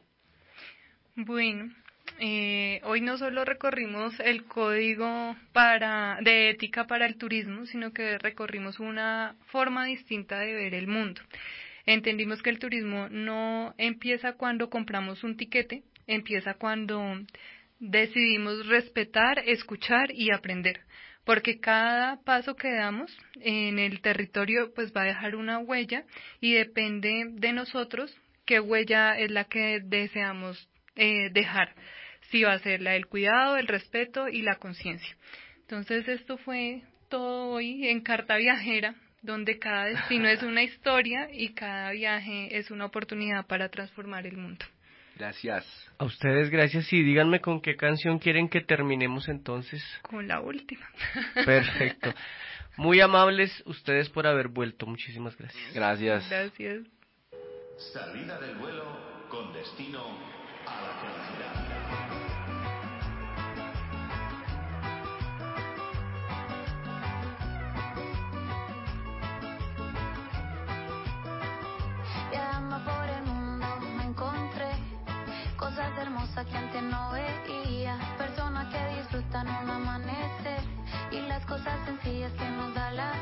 Bueno, eh, hoy no solo recorrimos el código para, de ética para el turismo, sino que recorrimos una forma distinta de ver el mundo. Entendimos que el turismo no empieza cuando compramos un tiquete, empieza cuando decidimos respetar, escuchar y aprender, porque cada paso que damos en el territorio pues va a dejar una huella, y depende de nosotros qué huella es la que deseamos eh, dejar, si va a ser la del cuidado, el respeto y la conciencia. Entonces esto fue todo hoy en Carta Viajera, donde cada destino es una historia y cada viaje es una oportunidad para transformar el mundo. Gracias. A ustedes gracias, y díganme con qué canción quieren que terminemos entonces. Con la última. Perfecto. Muy amables ustedes por haber vuelto. Muchísimas gracias. Gracias. Gracias. Salida del vuelo con destino a la felicidad. Viajando por el mundo me encontré cosas hermosas que antes no veía, personas que disfrutan un amanecer y las cosas sencillas que nos da la